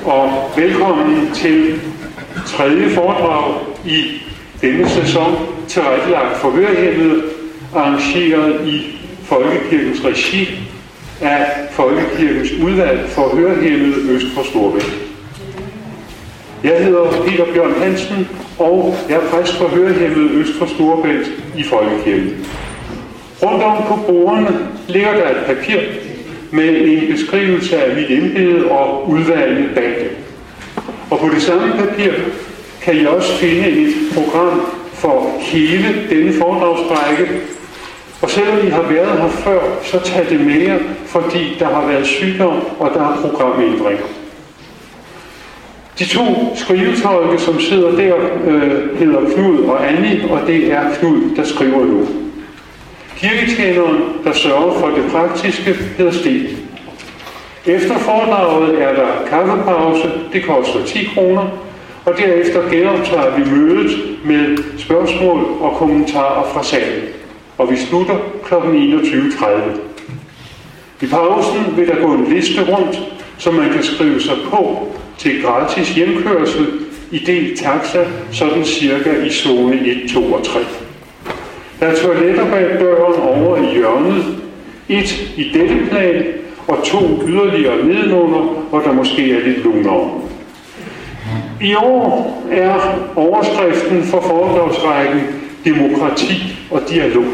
og velkommen til tredje foredrag i denne sæson tilrettelagt for hørehæmmede, arrangeret i Folkekirkens regi af Folkekirkens udvalg for hørehæmmede øst for Storebælt. Jeg hedder Peter Bjørn Hansen, og jeg er præst for hørehæmmede øst for Storebælt i Folkekirken. Rundt om på bordene ligger der et papir med en beskrivelse af mit embede og udvalgene bag det. Og på det samme papir kan I også finde et program for hele denne foredragsrække. Og selvom I har været her før, så tag det med jer, fordi der har været sygdom, og der er programændringer. De to skrivetolke, som sidder der, hedder Knud og Annie, og det er Knud, der skriver nu. Kirketjeneren, der sørger for det praktiske, hedder Sten. Efter foredraget er der kaffepause, det koster 10 kroner, og derefter genoptager vi mødet med spørgsmål og kommentarer fra salen. Og vi slutter kl. 21.30. I pausen vil der gå en liste rundt, så man kan skrive sig på til gratis hjemkørsel i del taxa, sådan cirka i zone 1, 2 og 3. Der er toiletter bag døren over i hjørnet, et i dette plan og 2 yderligere nedenunder, hvor der måske er lidt lunere. I år er overskriften for foredragsrækken demokrati og dialog.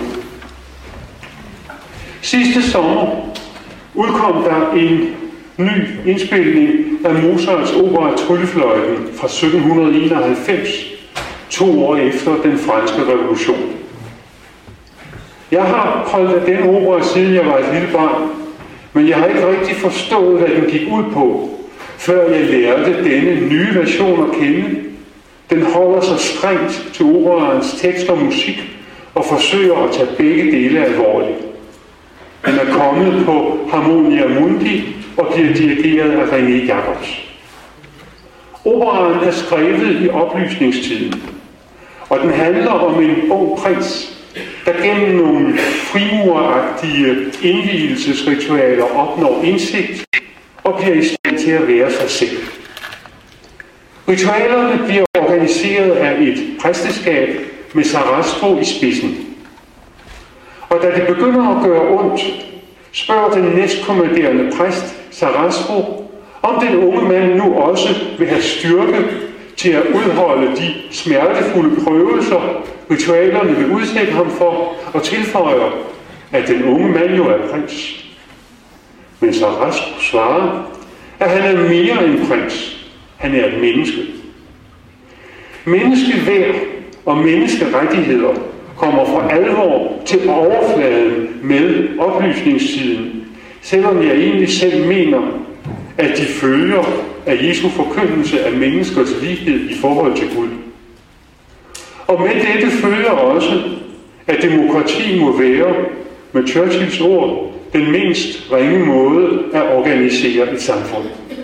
Sidste sommer udkom der en ny indspilning af Mozarts opera Tryllefløjten fra 1791, 2 år efter den franske revolution. Jeg har holdt af den opera, siden jeg var et lille barn, men jeg har ikke rigtig forstået, hvad den gik ud på, før jeg lærte denne nye version at kende. Den holder sig strengt til operaens tekst og musik og forsøger at tage begge dele alvorligt. Den er kommet på Harmonia Mundi og bliver dirigeret af René Jacobs. Operaen er skrevet i oplysningstiden, og den handler om en ung prins, der gennem nogle frimuragtige indvielsesritualer opnår indsigt og bliver i stand til at være sig selv. Ritualerne bliver organiseret af et præsteskab med Sarastro i spidsen. Og da det begynder at gøre ondt, spørger den næstkommanderende præst Sarastro, om den unge mand nu også vil have styrke til at udholde de smertefulde prøvelser, ritualerne vil udsætte ham for, og tilføjer, at den unge mand jo er prins. Men Sarastro svarer, at han er mere end prins. Han er et menneske. Menneskeværd og menneskerettigheder kommer for alvor til overfladen med oplysningstiden, selvom jeg egentlig selv mener, at de følger af Jesu forkyndelse af menneskers lighed i forhold til Gud. Og med dette følger også, at demokrati må være, med Churchills ord, den mindst ringe måde at organisere et samfund.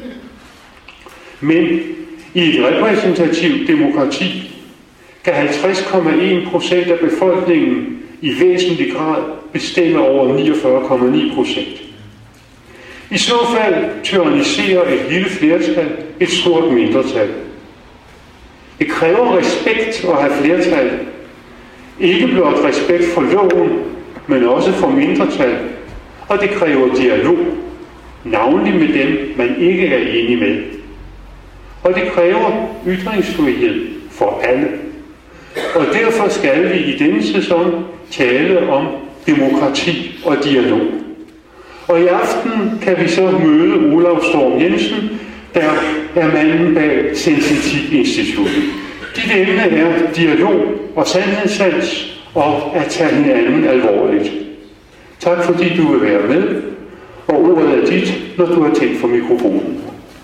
Men i et repræsentativt demokrati kan 50,1% af befolkningen i væsentlig grad bestemme over 49,9%. I så fald tyranniserer et lille flertal et stort mindretal. Det kræver respekt at have flertal. Ikke blot respekt for loven, men også for mindretal. Og det kræver dialog, navnlig med dem, man ikke er enig med. Og det kræver ytringsfrihed for alle. Og derfor skal vi i denne sæson tale om demokrati og dialog. Og i aften kan vi så møde Olav Storm Jensen, der er manden bag Sensitiv-instituttet. Dit emne er dialog og sandhedssans og at tage hinanden alvorligt. Tak fordi du vil være med, og ordet er dit, når du har tændt for mikrofonen.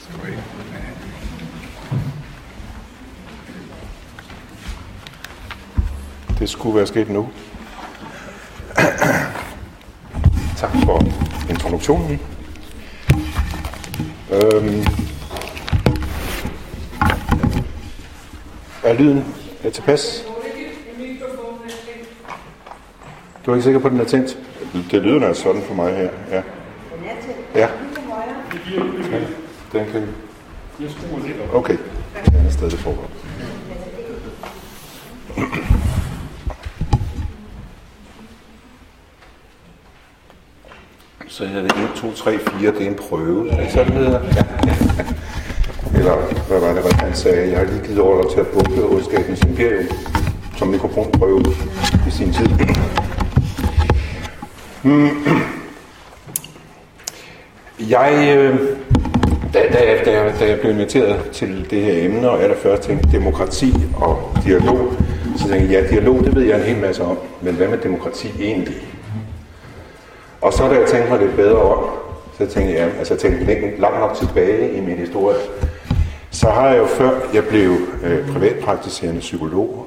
Det skulle være sket nu. Tak for introduktionen. Er lyden tilpas? Du er ikke sikker på, at den er tændt? Det lyder altså sådan for mig her. Ja. Ja. Den kan Jeg skruer lidt op. Okay, det er andet sted, det foregår. Så hedder det 1, 2, 3, 4, det er en prøve. Er det sådan, det hedder? Ja. Eller, hvad var det, han sagde? Jeg har lige givet ordre til at bumpe Ondskabens Imperium som mikrofonprøve i sin tid. Da jeg blev inviteret til det her emne, og allerførst tænkte demokrati og dialog, så tænkte jeg, ja, dialog, det ved jeg en hel masse om, men hvad med demokrati egentlig? Og så da jeg tænkte mig lidt bedre om, så tænkte jeg, altså jeg tænkte langt nok tilbage i min historie, så har jeg jo før jeg blev privatpraktiserende psykolog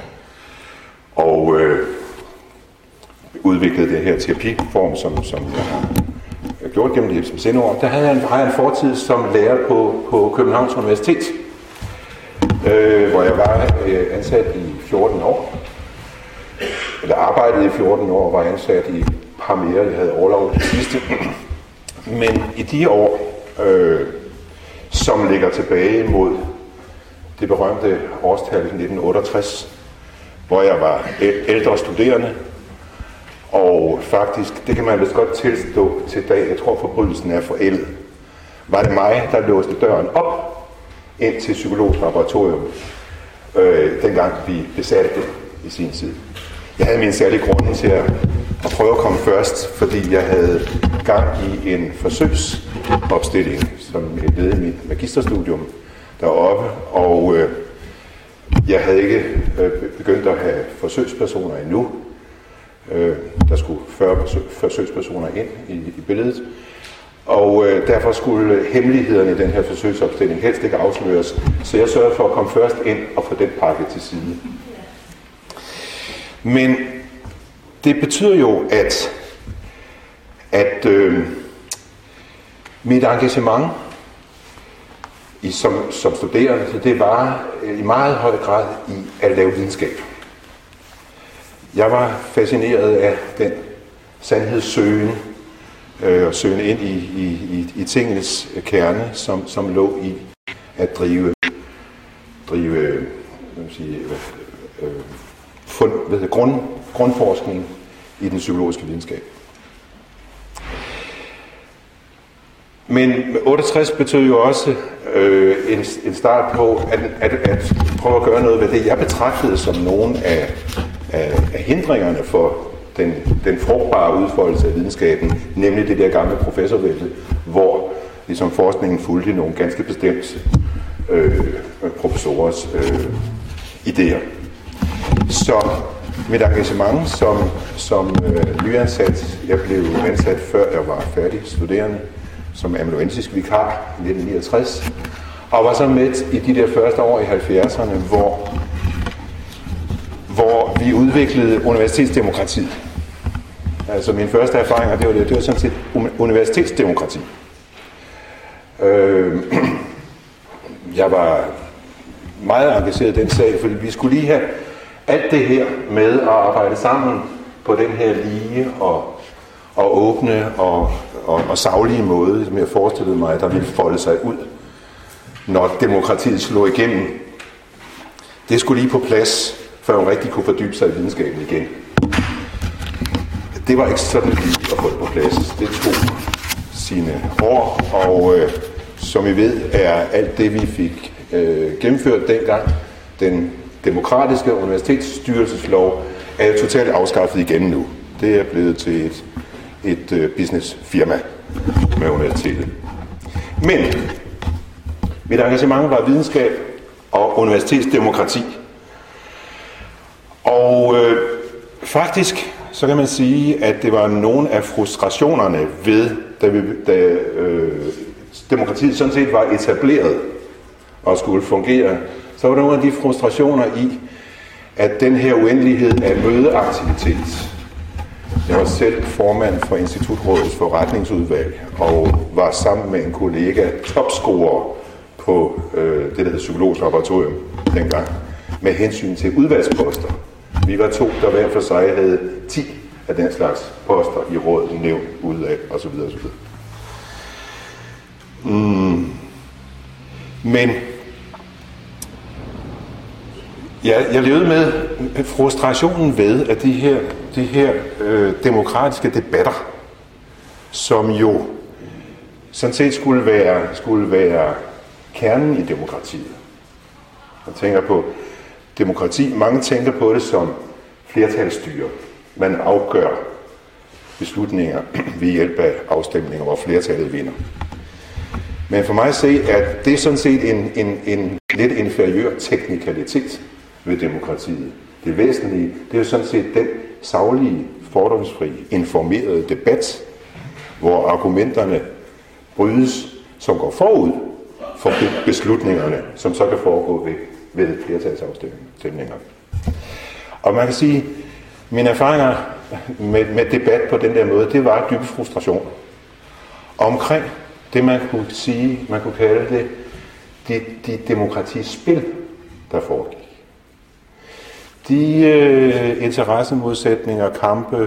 og udviklede det her terapiform, som jeg har gjort gennem de senere år, der har jeg en fortid som lærer på Københavns Universitet, hvor jeg var ansat i 14 år, eller arbejdede i 14 år, og var ansat i et par mere, jeg havde overlov det sidste. Men i de år, som ligger tilbage mod det berømte årstal 1968, hvor jeg var ældre studerende, og faktisk, det kan man vist godt tilstå til dag, jeg tror forbrydelsen er forældet, var det mig, der låste døren op ind til psykologisk laboratorium, dengang vi besatte det i sin tid. Jeg havde min særlige grund til at prøve at komme først, fordi jeg havde gang i en forsøgsopstilling, som et led i mit magisterstudium deroppe, og jeg havde ikke begyndt at have forsøgspersoner endnu. Der skulle 40 forsøgspersoner ind i billedet, og derfor skulle hemmelighederne i den her forsøgsopstilling helst ikke afsløres, så jeg sørgede for at komme først ind og få den pakket til side. Men det betyder jo, at mit engagement som studerende, det var i meget høj grad i at lave videnskab. Jeg var fascineret af den sandhedssøgen, og søgen ind i tingenes kerne, som lå i at drive grundforskning i den psykologiske videnskab. Men 68 betød jo også en start på at prøve at gøre noget ved det, jeg betragtede som nogle af hindringerne for den frugtbare udfoldelse af videnskaben, nemlig det der gamle professorvælde, hvor ligesom forskningen fulgte nogle ganske bestemte professorers idéer. Så mit engagement som nyansat, jeg blev ansat før jeg var færdig studerende, som amanuensisk vikar i 1969, og var så med i de der første år i 70'erne, hvor vi udviklede universitetsdemokratiet. Altså min første erfaring, det var sådan set universitetsdemokrati. Jeg var meget engageret i den sag, fordi vi skulle lige have alt det her med at arbejde sammen på den her lige og åbne og saglige måde, som jeg forestillede mig, der ville folde sig ud, når demokratiet slog igennem. Det skulle lige på plads, før man rigtig kunne fordybe sig i videnskaben igen. Det var ikke sådan lige at få det på plads. Det tog sine år, og som I ved, er alt det, vi fik gennemført dengang, den demokratiske universitetsstyrelseslov, er jo totalt afskaffet igen nu. Det er blevet til et businessfirma med universitetet. Men mit engagement var videnskab og universitetsdemokrati. Og faktisk så kan man sige, at det var nogle af frustrationerne ved, da demokratiet sådan set var etableret og skulle fungere, så var der nogle af de frustrationer i, at den her uendelighed af mødeaktivitet. Jeg var selv formand for Institutrådets forretningsudvalg og var sammen med en kollega topscorer på det, der hed Psykologisk Laboratorium dengang, med hensyn til udvalgsposter. Vi var to, der hver for sig havde 10 af den slags poster i rådet, nævn, udvalg osv. osv. Men jeg levede med frustrationen ved, at de her demokratiske debatter, som jo sådan set skulle være kernen i demokratiet. Man tænker på demokrati, mange tænker på det som flertalsstyre. Man afgør beslutninger ved hjælp af afstemninger, hvor flertallet vinder. Men for mig at se, at det er sådan set en lidt inferiør teknikalitet ved demokratiet. Det væsentlige, det er jo sådan set den saglige, fordomsfri, informerede debat, hvor argumenterne brydes, som går forud for beslutningerne, som så kan foregå ved flertalsafstemninger. Og man kan sige, mine erfaringer med debat på den der måde, det var dyb frustration omkring det, man kunne kalde det de demokratispil, der foregik. De interessemodsætninger, kampe,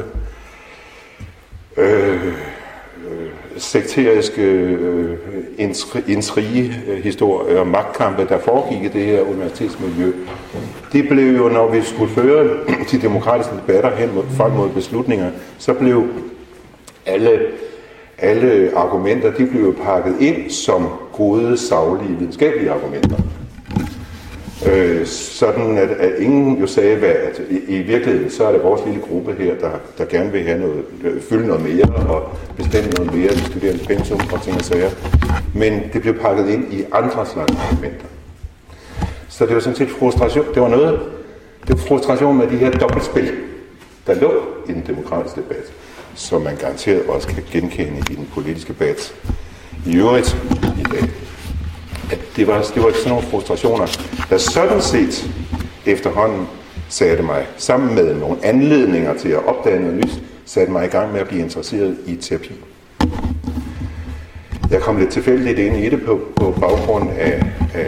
sekteriske intrigehistorier og magtkampe, der foregik i det her universitetsmiljø, det blev jo, når vi skulle føre de demokratiske debatter frem mod beslutninger, så blev alle argumenter, de blev pakket ind som gode, saglige, videnskabelige argumenter. Sådan at ingen jo sagde, at i virkeligheden så er det vores lille gruppe her, der gerne vil have fylde noget mere og bestemme noget mere i studerendes pensum og ting og sager. Men det blev pakket ind i andre slags argumenter. Så det var sådan set frustration. Det var frustration med de her dobbeltspil, der lå i den demokratiske debat, som man garanteret også kan genkende i den politiske debat i øvrigt i dag. At det var sådan nogle frustrationer, der sådan set efterhånden satte mig, sammen med nogle anledninger til at opdage noget nyt, satte mig i gang med at blive interesseret i terapi. Jeg kom lidt tilfældigt ind i det på baggrund af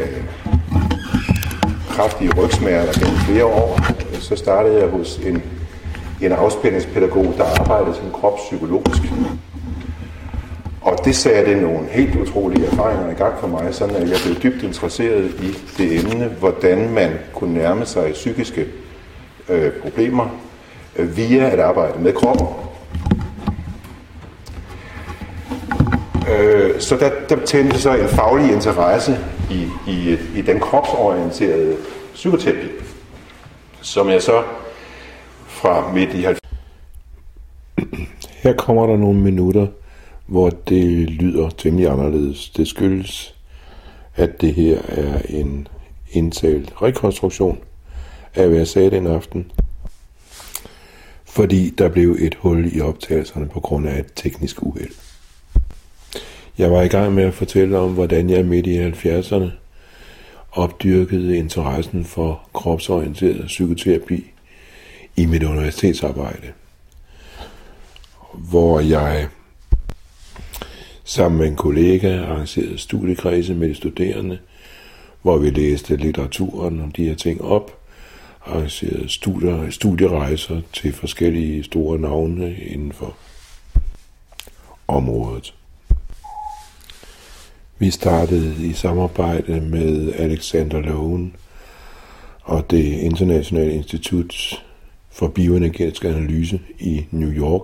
kraftige rygsmerter gennem flere år. Så startede jeg hos en afspændingspædagog, der arbejdede som kropspsykologisk. Og det satte nogle helt utrolige erfaringer i gang for mig, sådan at jeg blev dybt interesseret i det emne, hvordan man kunne nærme sig psykiske problemer via at arbejde med kroppen. Så der tændte så en faglig interesse i den kropsorienterede psykoterapi, som jeg så fra midt i 90'erne. Her kommer der nogle minutter, hvor det lyder temmelig anderledes. Det skyldes, at det her er en indtalt rekonstruktion af, hvad jeg sagde den aften, fordi der blev et hul i optagelserne på grund af et teknisk uheld. Jeg var i gang med at fortælle om, hvordan jeg midt i 70'erne opdyrkede interessen for kropsorienteret psykoterapi i mit universitetsarbejde, hvor jeg sammen med en kollega arrangerede studiekredse med de studerende, hvor vi læste litteraturen om de her ting op, arrangerede studierejser til forskellige store navne inden for området. Vi startede i samarbejde med Alexander Lowen og det Internationale Institut for Bioenergetisk Analyse i New York.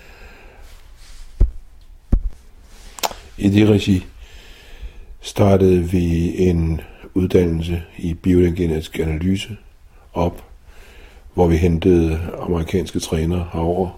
I det regi startede vi en uddannelse i bioenergetisk analyse op, hvor vi hentede amerikanske trænere herover,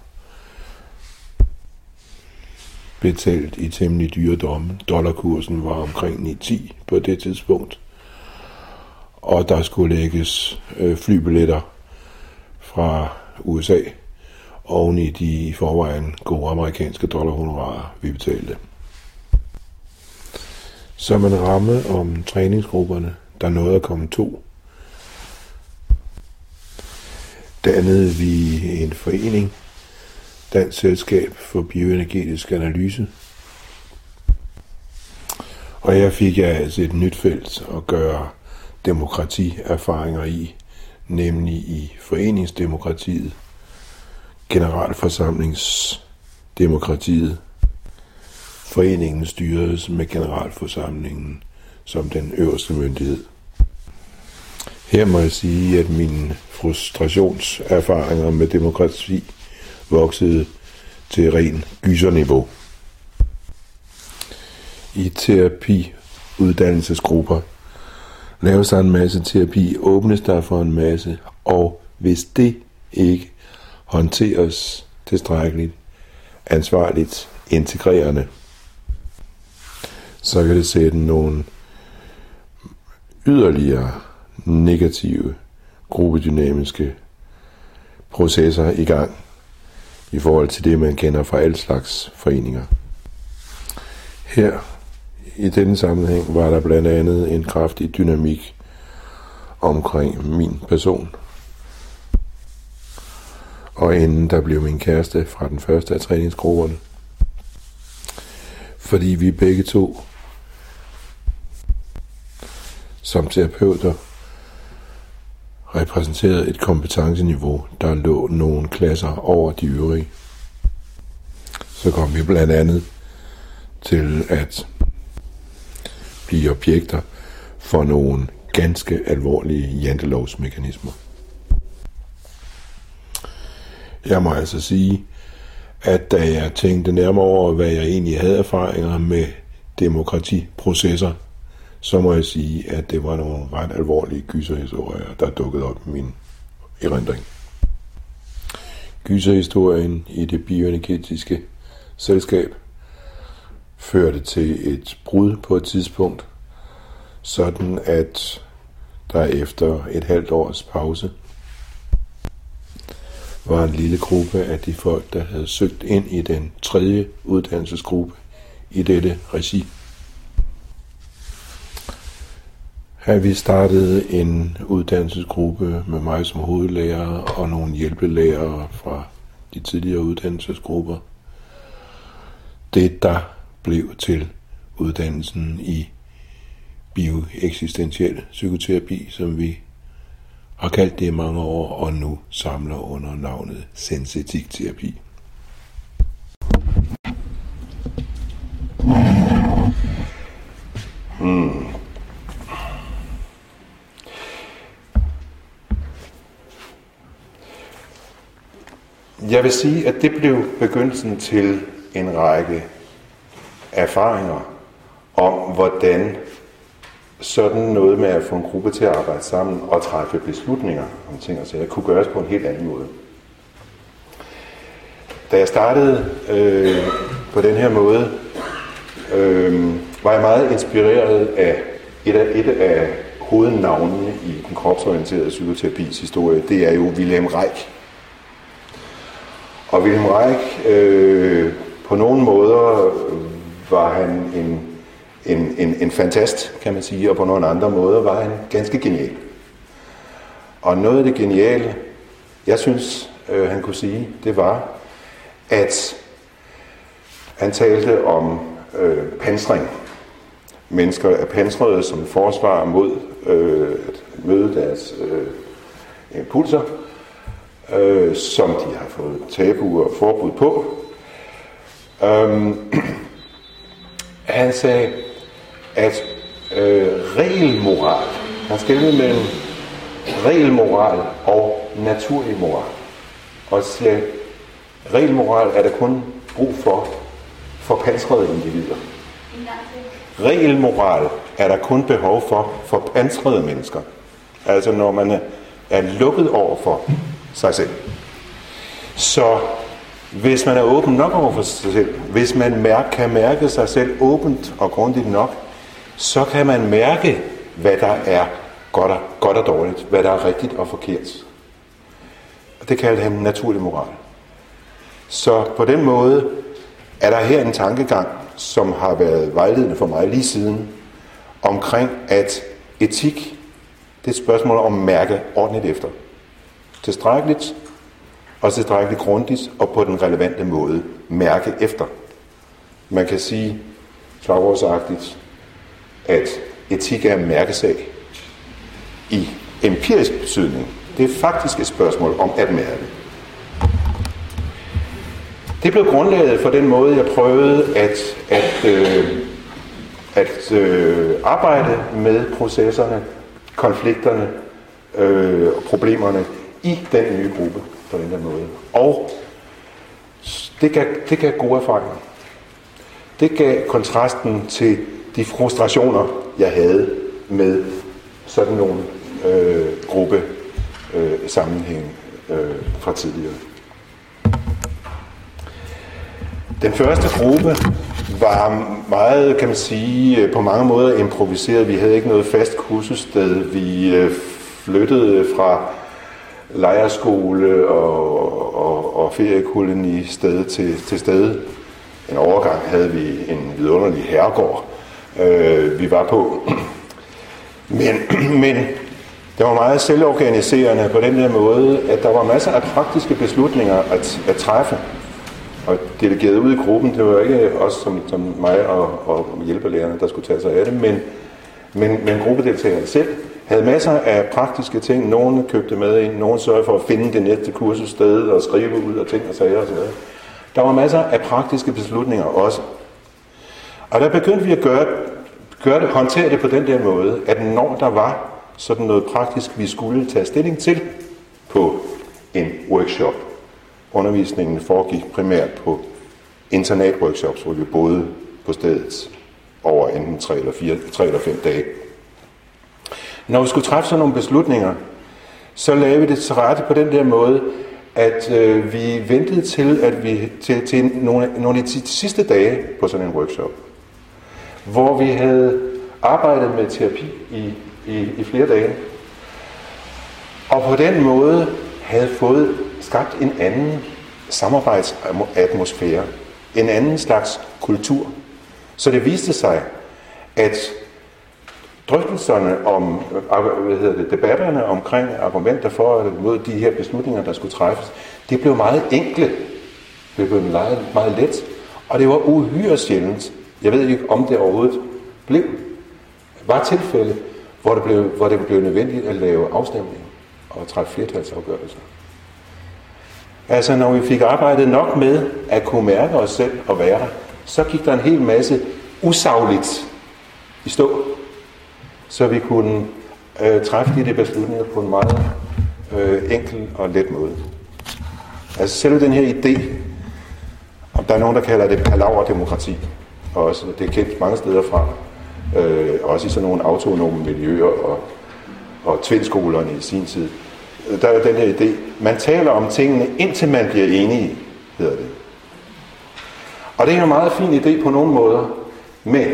betalt i temmelig dyre domme. Dollarkursen var omkring 9-10 på det tidspunkt, og der skulle lægges flybilletter fra USA oven i de i forvejen gode amerikanske dollarhonorarer, vi betalte. Som en ramme om træningsgrupperne, der nåede at komme 2, dannede vi en forening, Dansk Selskab for Bioenergetisk Analyse. Og her fik jeg altså et nyt felt at gøre demokratierfaringer i, nemlig i foreningsdemokratiet, generalforsamlingsdemokratiet. Foreningen styres med generalforsamlingen som den øverste myndighed. Her må jeg sige, at mine frustrationserfaringer med demokrati voksede til ren gyserniveau. I terapiuddannelsesgrupper laves der en masse terapi, åbnes der for en masse, og hvis det ikke håndteres tilstrækkeligt, ansvarligt, integrerende, så kan det sætte nogle yderligere negative gruppedynamiske processer i gang i forhold til det, man kender fra alle slags foreninger. Her i denne sammenhæng var der blandt andet en kraftig dynamik omkring min person. Og inden der blev min kæreste fra den første af træningsgrupperne. Fordi vi begge to som terapeuter repræsenterede et kompetenceniveau, der lå nogle klasser over de øvrige. Så kom vi blandt andet til at blive objekter for nogle ganske alvorlige jantelovsmekanismer. Jeg må altså sige, at da jeg tænkte nærmere over, hvad jeg egentlig havde erfaringer med demokratiprocesser, så må jeg sige, at det var nogle ret alvorlige gyserhistorier, der dukkede op i min erindring. Gyserhistorien i det bioenergetiske selskab førte til et brud på et tidspunkt, sådan at der efter et halvt års pause var en lille gruppe af de folk, der havde søgt ind i den 3. uddannelsesgruppe i dette regi. Her vi startede en uddannelsesgruppe med mig som hovedlærer og nogle hjælpelærere fra de tidligere uddannelsesgrupper. Det der blev til uddannelsen i bioeksistentiel psykoterapi, som vi har kaldt det i mange år, og nu samler under navnet sensitikterapi. Jeg vil sige, at det blev begyndelsen til en række erfaringer om, hvordan sådan noget med at få en gruppe til at arbejde sammen og træffe beslutninger om ting og sager kunne gøres på en helt anden måde. Da jeg startede på den her måde, var jeg meget inspireret af et af hovednavnene i den kropsorienterede psykoterapis historie. Det er jo Wilhelm Reich. Og Wilhelm Reich, på nogle måder var han en fantast, kan man sige, og på nogle andre måder var han ganske genial. Og noget af det geniale, jeg synes, han kunne sige, det var, at han talte om pansring. Mennesker er pansrede som forsvar mod at møde deres impulser, som de har fået tabuer og forbud på. Han sagde, at regelmoral, han skelnede mellem regelmoral og naturlig moral. Og sagde, regelmoral er der kun brug for pansrede individer. Regelmoral er der kun behov for pansrede mennesker. Altså når man er lukket over for sig selv. Så hvis man er åben nok over for sig selv, hvis man kan mærke sig selv åbent og grundigt nok, så kan man mærke, hvad der er godt og dårligt, hvad der er rigtigt og forkert. Det kaldte han naturlig moral. Så på den måde er der her en tankegang, som har været vejledende for mig lige siden, omkring at etik, det er et spørgsmål om at mærke ordentligt efter. Tilstrækkeligt og tilstrækkeligt grundigt og på den relevante måde mærke efter. Man kan sige slagordsagtigt, at etik er en mærkesag i empirisk betydning. Det er faktisk et spørgsmål om at mærke. Det blev grundlaget for den måde, jeg prøvede at arbejde med processerne, konflikterne og problemerne i den nye gruppe på den der måde. Og det gav gode erfaringer. Det gav kontrasten til de frustrationer, jeg havde med sådan nogle gruppe sammenhæng fra tidligere. Den første gruppe var meget, kan man sige, på mange måder improviseret. Vi havde ikke noget fast kursussted. Vi flyttede fra lejrskole og feriekoloni sted til sted. En overgang havde vi en vidunderlig herregård, vi var på. Men det var meget selvorganiserende på den der måde, at der var masser af praktiske beslutninger at træffe. Og delegeret ud i gruppen, det var ikke os som mig og hjælperlærerne, der skulle tage sig af det, men gruppedeltagerne selv havde masser af praktiske ting. Nogle købte med ind, nogle sørgede for at finde det næste kursussted og skrive ud og ting og sager og så videre. Der var masser af praktiske beslutninger også. Og der begyndte vi at håndtere det på den der måde, at når der var sådan noget praktisk, vi skulle tage stilling til på en workshop. Undervisningen foregik primært på internatworkshops, hvor vi boede på stedet over enten 3 eller 5 dage. Når vi skulle træffe sådan nogle beslutninger, så lavede vi det til rette på den der måde, at vi ventede til, at vi til nogle af de sidste dage på sådan en workshop, hvor vi havde arbejdet med terapi i flere dage, og på den måde havde fået skabt en anden samarbejdsatmosfære, en anden slags kultur. Så det viste sig, at drøftelserne om, debatterne omkring argumenter for og mod de her beslutninger, der skulle træffes, det blev meget enkle. Det blev meget let, og det var uhyre sjældent. Jeg ved ikke, om det overhovedet var tilfælde, hvor det blev nødvendigt at lave afstemning og træffe flertalsafgørelser. Altså, når vi fik arbejdet nok med at kunne mærke os selv og være der, så gik der en hel masse usagligt i stå, så vi kunne træffe de beslutninger på en meget enkel og let måde. Altså selv den her idé, om der er nogen, der kalder det palaverdemokrati, og også, det er kendt mange steder fra, også i sådan nogle autonome miljøer og tvinskolerne i sin tid, der er den her idé, man taler om tingene, indtil man bliver enige, hedder det. Og det er en meget fin idé på nogle måder, men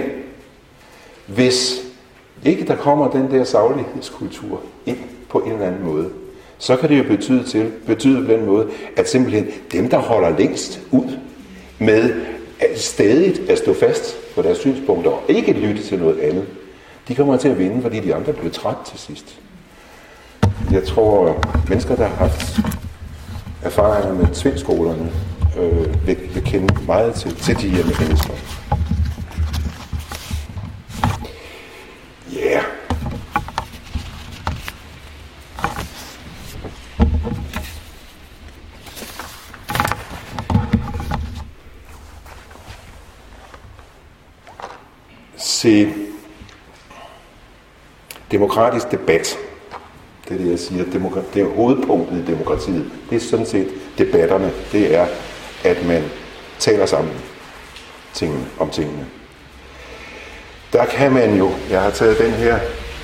hvis ikke der kommer den der saglighedskultur ind på en eller anden måde, så kan det jo betyde på den måde, at simpelthen dem, der holder længst ud med stadigt at stå fast på deres synspunkter og ikke lytte til noget andet, de kommer til at vinde, fordi de andre bliver træt til sidst. Jeg tror, mennesker, der har haft erfaringer med tvinskolerne, vil kende meget til de her mekanismer. Ja. Yeah. Se, demokratisk debat, det er det, jeg siger, det er hovedpunktet i demokratiet. Det er sådan set debatterne, det er, at man taler sammen om tingene. Der kan man jo, jeg har taget den her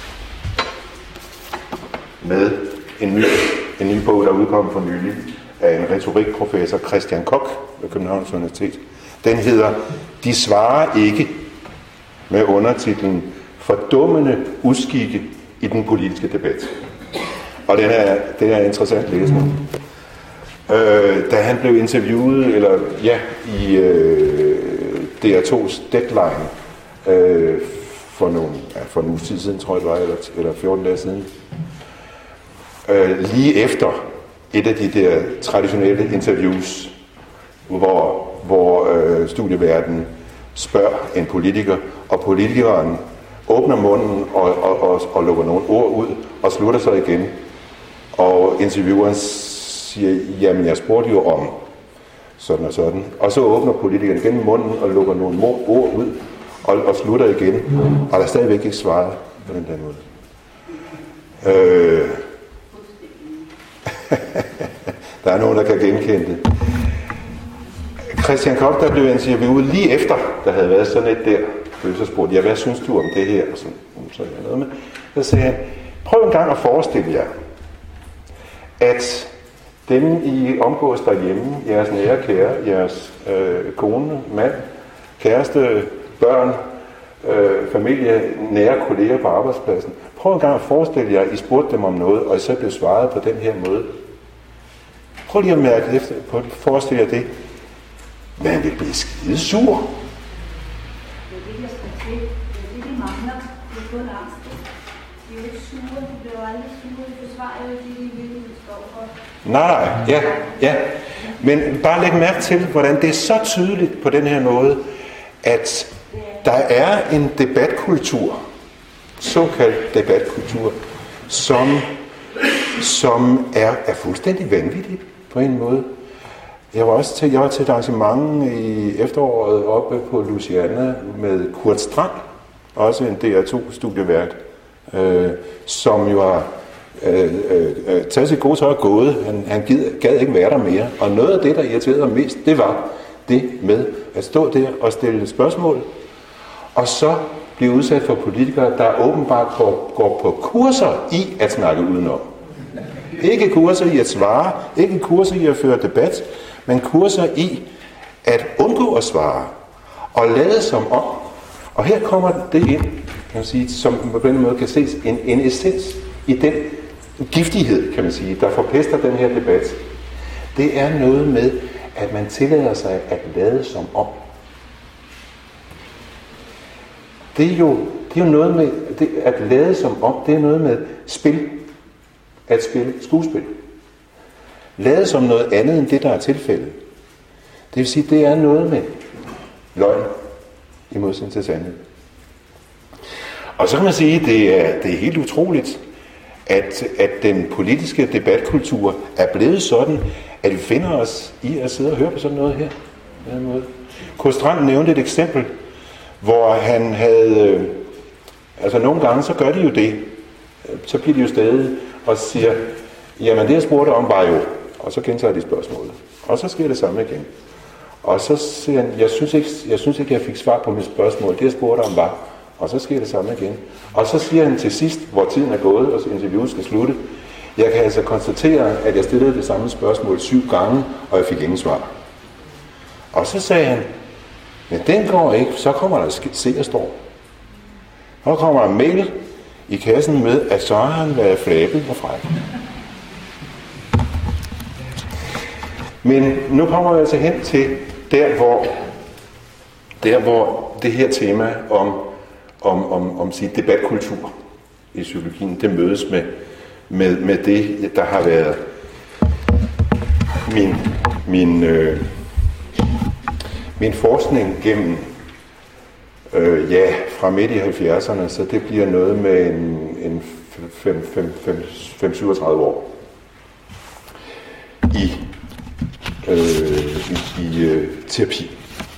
med en ny bog, der er udkommet for nylig, af en retorikprofessor, Christian Koch ved Københavns Universitet. Den hedder De svarer ikke, med undertitlen Fordummende uskikke i den politiske debat. Og den er interessant læsning. Da han blev interviewet i DR2's Deadline for en uge tid siden, tror jeg det var, eller 14 dage siden, lige efter et af de der traditionelle interviews, hvor studieverdenen spørger en politiker, og politikeren åbner munden og lukker nogle ord ud og slutter sig igen. Og intervieweren siger, jamen jeg spurgte jo om sådan og sådan. Og så åbner politikeren igen munden og lukker nogle ord ud og slutter igen, og der er stadigvæk ikke svaret på den der måde. Der er nogen, der kan genkende det. Christian Koch, der blev interviewet lige efter, der havde været sådan et der, så spurgte jeg, hvad synes du om det her? Og sådan noget med. Så sagde han, prøv en gang at forestille jer, at dem I omgås derhjemme, jeres nære kære, jeres kone, mand, kæreste, børn, familie, nære kolleger på arbejdspladsen. Prøv en gang at forestille jer, at I spurgte dem om noget, og I så blev svaret på den her måde. Prøv lige at mærke efter, forestil jer det. Man vil blive skide sur. Det er det, jeg skal til. Det er det, de mangler. Det er kun angst. De er jo ikke sure. De bliver jo aldrig sure. De forsvarer jo det, de virkelig står for. Nej, ja. Men bare læg mærke til, hvordan det er så tydeligt på den her måde, at der er en debatkultur, såkaldt debatkultur, som er fuldstændig vanvittig på en måde. Jeg var til et arrangement i efteråret oppe på Louisiana med Kurt Strand, også en DR2-studievært, som jo har taget sit gode tøj og gået. Han gad ikke være der mere. Og noget af det, der irriterede ham mest, det var det med at stå der og stille spørgsmål, og så blive udsat for politikere, der åbenbart går på kurser i at snakke udenom. Ikke kurser i at svare, ikke kurser i at føre debat, men kurser i at undgå at svare og lade som om. Og her kommer det ind, kan man sige, som på den måde kan ses en essens i den giftighed, kan man sige, der forpester den her debat. Det er noget med, at man tillader sig at lade som om. Det er jo noget med, at lade som om, det er noget med spil. At spille skuespil. Lade som noget andet end det, der er tilfældet. Det vil sige, det er noget med løgn i modsætning til sandhed. Og så kan man sige, det er helt utroligt, at den politiske debatkultur er blevet sådan, at vi finder os i at sidde og høre på sådan noget her. Kurt Strand nævnte et eksempel, hvor han havde... Altså nogle gange, så gør de jo det. Så bliver de jo stadig og siger, jamen det jeg spurgte om var jo... Og så gentager de spørgsmålet. Og så sker det samme igen. Og så siger han, jeg synes ikke, jeg fik svar på mit spørgsmål. Det jeg spurgte om var... Og så sker det samme igen. Og så siger han til sidst, hvor tiden er gået, og interviewet skal slutte, jeg kan altså konstatere, at jeg stillede det samme spørgsmål 7 gange, og jeg fik ingen svar. Og så sagde han, men den går ikke, så kommer der se og står. Så kommer der en mail i kassen med, at så har han været flabet og fræk. Men nu kommer vi altså hen til der hvor det her tema om sin debatkultur i psykologien, det mødes med det, der har været min forskning gennem fra midt i 70'erne, så det bliver noget med en 5-37 år i terapi.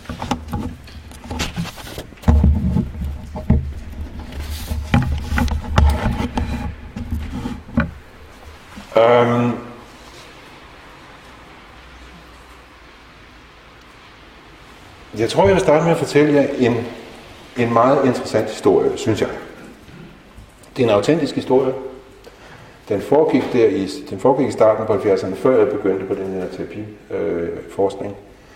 Jeg tror, jeg vil starte med at fortælle jer en meget interessant historie, synes jeg. Det er en autentisk historie. Den foregik i starten på 70'erne, før jeg begyndte på den her terapiforskning.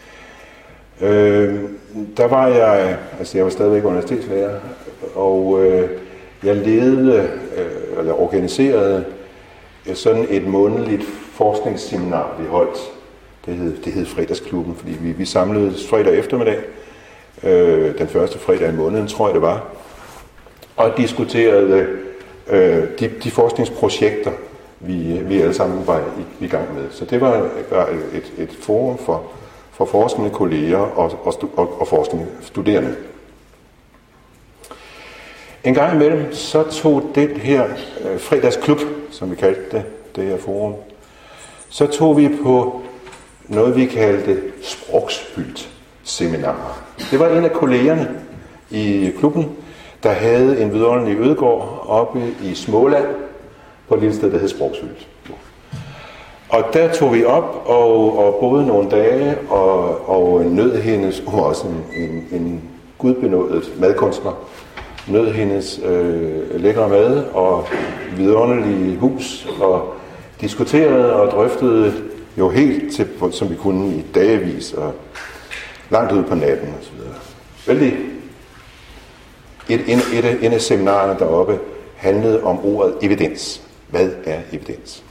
Der var jeg var stadigvæk universitetslærer, og jeg ledede, eller organiserede sådan et månedligt forskningsseminar, vi holdt. Det hed Fredagsklubben, fordi vi samledes fredag eftermiddag, den første fredag i måneden, tror jeg det var, og diskuterede de forskningsprojekter, vi alle sammen var i gang med. Så det var et forum for forskende kolleger og forskende studerende. En gang imellem, så tog den her fredagsklub, som vi kaldte det her forum, så tog vi på noget, vi kaldte sprogsfyldt seminar. Det var en af kollegerne i klubben, der havde en vidunderlig ødegård oppe i Småland, på et lille sted, der hed Sprogsylt. Og der tog vi op og boede nogle dage og nød hendes, hun var også en gudbenådet madkunstner, nød hendes lækre mad og vidunderlige hus, og diskuterede og drøftede jo helt til, som vi kunne i dagevis og langt ude på natten og så videre. Vældig. Et af seminarerne deroppe handlede om ordet evidens. Hvad er evidens?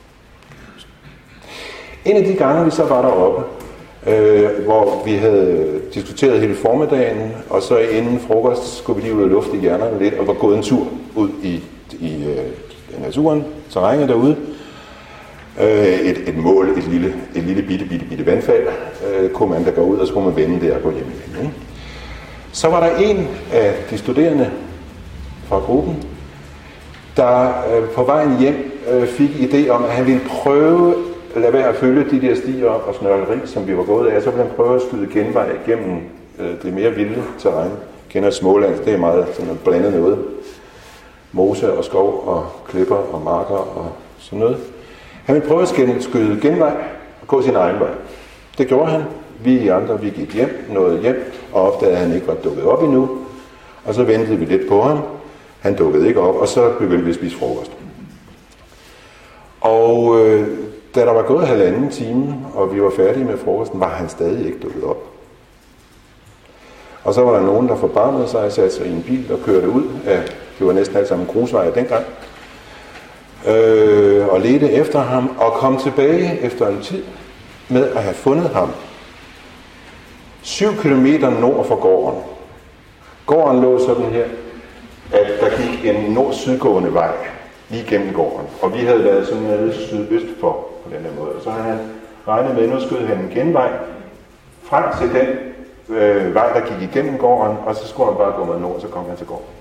En af de gange, vi så var deroppe, hvor vi havde diskuteret hele formiddagen, og så inden frokost skulle vi lige ud og lufte hjernerne lidt, og var gået en tur ud i naturen, terrænet derude. Et mål, et lille bitte vandfald, kunne man da gå ud, og så kunne man vende der og gå hjem igen. Så var der en af de studerende fra gruppen, der på vejen hjem fik idé om, at han ville prøve at lade være at følge de der stier og snørkeri, som vi var gået af, så ville han prøve at skyde genvej igennem det mere vilde terræn. Kender Småland, det er meget sådan blandet noget. Mose og skov og klipper og marker og sådan noget. Han ville prøve at skyde genvej og gå sin egen vej. Det gjorde han. Vi andre, vi gik hjem, nåede hjem, og opdagede, at han ikke var dukket op endnu. Og så ventede vi lidt på ham. Han dukkede ikke op, og så begyndte vi at spise frokost. Og da der var gået 1,5 time, og vi var færdige med frokosten, var han stadig ikke dukket op. Og så var der nogen, der forbarmede sig, satte sig i en bil og kørte ud af, det var næsten alt sammen grusveje dengang, og ledte efter ham, og kom tilbage efter en tid med at have fundet ham 7 kilometer nord for gården. Gården lå sådan her, at der gik en nord-sydgående vej lige gennem gården, og vi havde været sådan nede sydøst for på den her måde. Og så havde han regnet med, at nu skød han en genvej frem til den vej, der gik igennem gården, og så skulle han bare gå med nord, og så kom han til gården.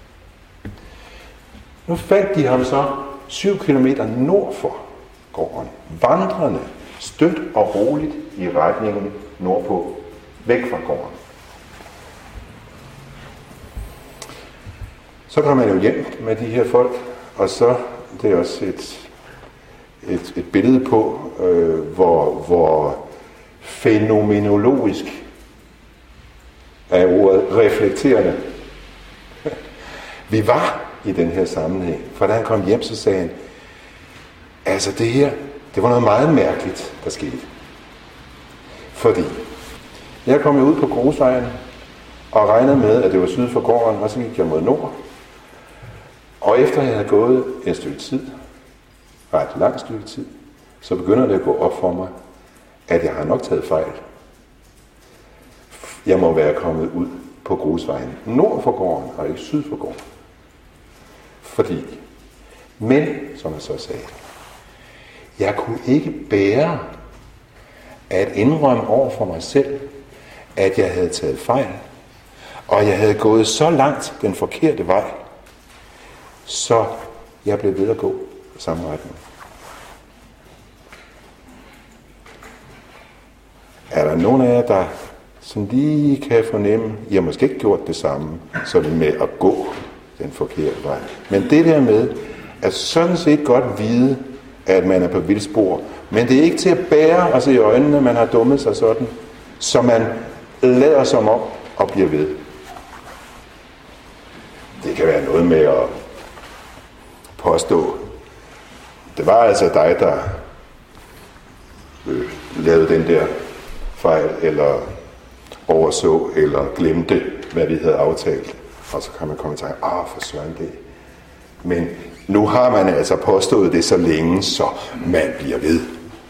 Nu fandt de ham så 7 kilometer nord for gården, vandrende, stødt og roligt i retningen nordpå, væk fra gården. Så kom man jo hjem med de her folk, og så det er også et billede på, hvor fænomenologisk er ordet reflekterende vi var i den her sammenhæng. For da han kom hjem, så sagde han, altså det her, det var noget meget mærkeligt, der skete. Fordi jeg kom ud på grusvejen og regnede med, at det var syd for gården, og så gik jeg mod nord. Og efter jeg havde gået et stykke tid, ret langt stykke tid, så begynder det at gå op for mig, at jeg har nok taget fejl. Jeg må være kommet ud på grusvejen nord for gården, og ikke syd for gården. Fordi, men, som jeg så sagde, jeg kunne ikke bære at indrømme over for mig selv, at jeg havde taget fejl, og jeg havde gået så langt den forkerte vej, så jeg blev ved at gå i samme retning. Er der nogen af jer, der sådan lige kan fornemme, I har måske ikke gjort det samme, sådan med at gå den forkerte vej. Men det der med, at sådan set godt vide, at man er på vildspor, men det er ikke til at bære og se i øjnene, at man har dummet sig sådan, så man lader som om og bliver ved. Det kan være noget med at påstå, det var altså dig, der lavede den der fejl, eller overså, eller glemte, hvad vi havde aftalt. Og så kan man komme og tænke, for søren det. Men nu har man altså påstået det så længe, så man bliver ved.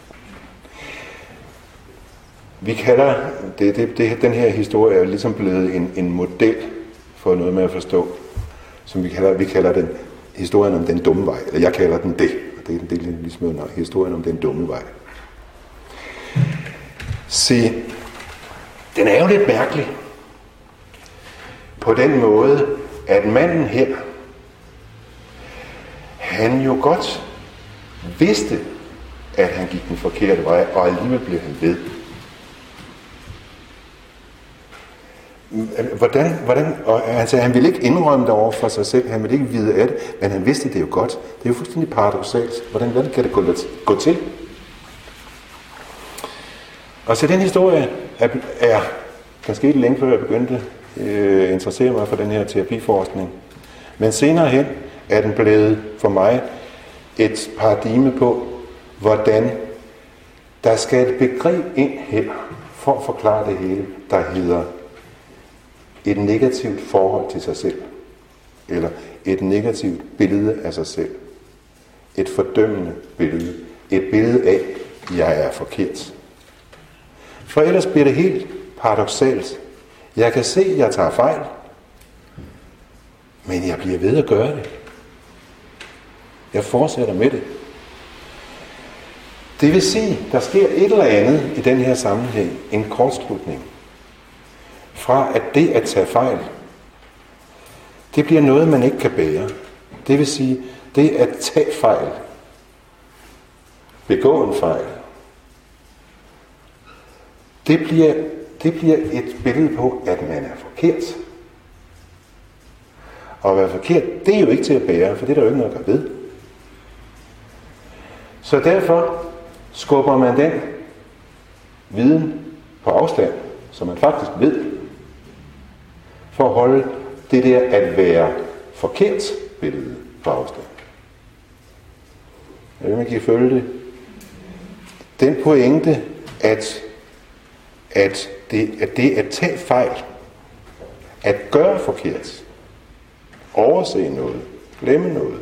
Vi kalder, den her historie er ligesom blevet en model for noget med at forstå, som vi kalder den historien om den dumme vej. Eller jeg kalder den det. Og det er ligesom historien om den dumme vej. Se, den er jo lidt mærkelig. På den måde, at manden her, han jo godt vidste, at han gik den forkerte vej, og alligevel blev han ved. altså, han ville ikke indrømme det over for sig selv, han ville ikke vide af det, men han vidste det jo godt. Det er jo fuldstændig paradoksalt. Hvordan kan det gå til? Og så den historie er ganske ikke længe før jeg begyndte at interessere mig for den her terapiforskning. Men senere hen er den blevet for mig et paradigme på, hvordan der skal et begreb ind her, for at forklare det hele, der hedder et negativt forhold til sig selv, eller et negativt billede af sig selv, et fordømmende billede, et billede af, at jeg er forkert. For ellers bliver det helt paradoksalt. Jeg kan se, at jeg tager fejl, men jeg bliver ved at gøre det. Jeg fortsætter med det. Det vil sige, at der sker et eller andet i den her sammenhæng, en kortslutning, fra at det at tage fejl, det bliver noget, man ikke kan bære. Det vil sige, det at tage fejl, begå en fejl, det bliver et billede på, at man er forkert. Og at være forkert, det er jo ikke til at bære, for det er der jo ikke noget at gøre ved. Så derfor skubber man den viden på afstand, som man faktisk ved, for at holde det der at være forkert billede på afstand. Jeg ved, man kan følge det. Den pointe, at det at tage fejl, at gøre forkert, overse noget, glemme noget,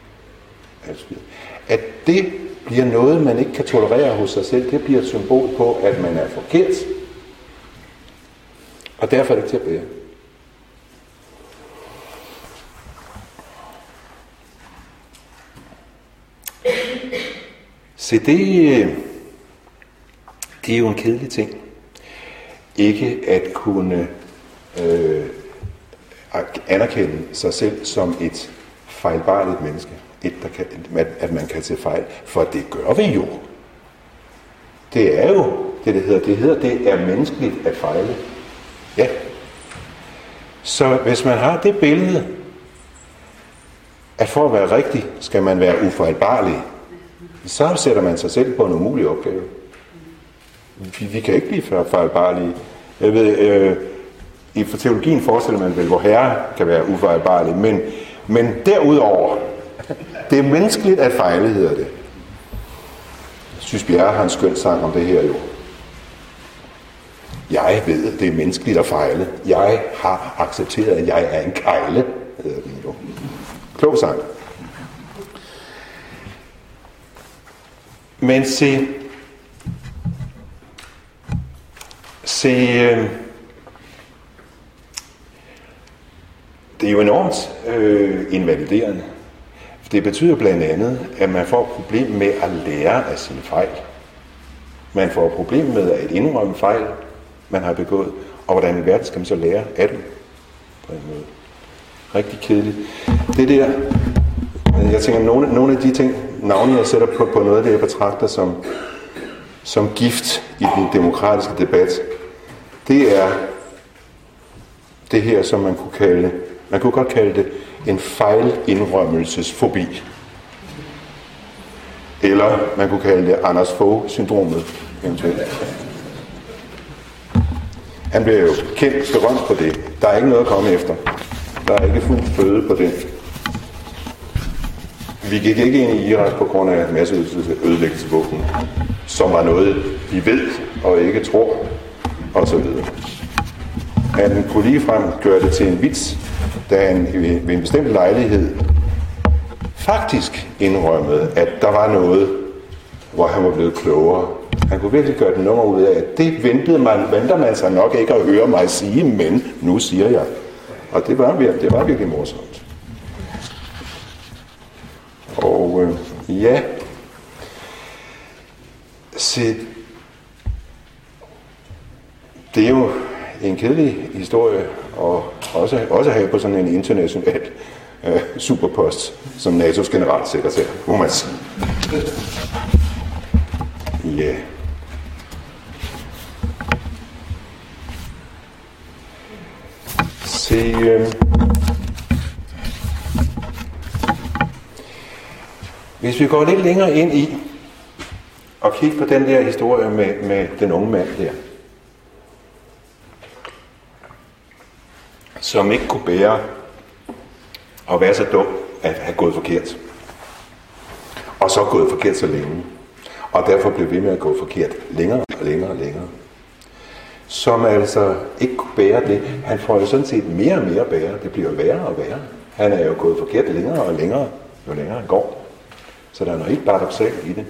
at det bliver noget, man ikke kan tolerere hos sig selv, det bliver et symbol på, at man er forkert, og derfor er det ikke til at bære. Så det er jo en kedelig ting. Ikke at kunne anerkende sig selv som et fejlbarligt menneske. At man kan tage fejl. For det gør vi jo. Det er jo det er menneskeligt at fejle. Ja. Så hvis man har det billede, at for at være rigtig, skal man være ufejlbarlig, så sætter man sig selv på en umulig opgave. Vi kan ikke blive fejlbarlige. Jeg ved, i teologien forestiller man vel, hvor Herre kan være ufejlbarlig, men derudover, det er menneskeligt at fejle, hedder det. Jeg synes, Bjerre har en skøn sang om det her jo. Jeg ved, at det er menneskeligt at fejle. Jeg har accepteret, at jeg er en kejle, hedder den jo. Klog sang. Men se, det er jo enormt invaliderende. Det betyder blandt andet, at man får et problem med at lære af sine fejl. Man får et problem med at indrømme fejl, man har begået, og hvordan i verden skal man så lære af dem på en måde. Rigtig kedeligt. Det der, jeg tænker, nogle af de ting, navnene jeg sætter på noget af det, jeg betragter som gift i den demokratiske debat, det er det her, som man kunne godt kalde det en fejlindrømmelsesfobi. Eller man kunne kalde det Anders Fogh-syndromet eventuelt. Han bliver jo kendt berømt på det. Der er ikke noget at komme efter. Der er ikke fuld føde på det. Vi gik ikke ind i Irak på grund af masseødelæggelsesvåben, som var noget, vi ved og ikke tror, osv. Han kunne ligefrem gøre det til en vits, da han ved en bestemt lejlighed faktisk indrømmede, at der var noget, hvor han var blevet klogere. Han kunne virkelig gøre det nummer ud af, at det venter man sig nok ikke at høre mig sige, men nu siger jeg. Og det var virkelig morsomt. Og ja, se, det er jo en kedelig historie, og også have på sådan en international superpost som NATO's generalsekretær, må man sige. Ja. Hvis vi går lidt længere ind i og kigger på den der historie med den unge mand der, som ikke kunne bære at være så dum at have gået forkert. Og så gået forkert så længe. Og derfor blev ved med at gå forkert længere og længere og længere. Som altså ikke kunne bære det. Han får jo sådan set mere og mere bære. Det bliver værre og værre. Han er jo gået forkert længere og længere, jo længere han går. Så der er noget helt paradoksalt i det.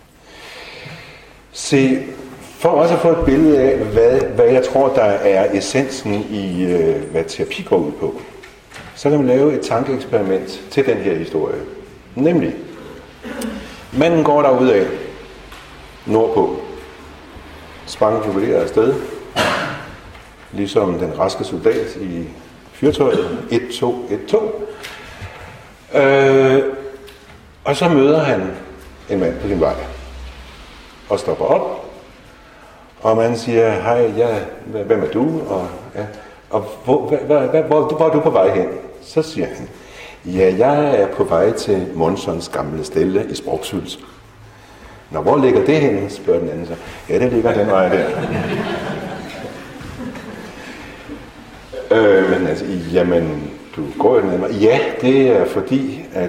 Se, for også at få et billede af, hvad jeg tror, der er essensen i, hvad terapi går ud på, så kan man lave et tankeeksperiment til den her historie. Nemlig, manden går derudad, nordpå, sprang jubileret afsted, ligesom den raske soldat i fyrtøjet, 1-2, 1-2. Og så møder han en mand på sin vej, og stopper op, og man siger, hej, hvem er du? Og hvor er du på vej hen? Så siger han, ja, jeg er på vej til Monsons gamle stelle i Sprogsyls. Nå, hvor ligger det henne? Spørger den anden så. Ja, det ligger den vej der. Men altså, jamen, du går jo den anden vej. Ja, det er fordi, at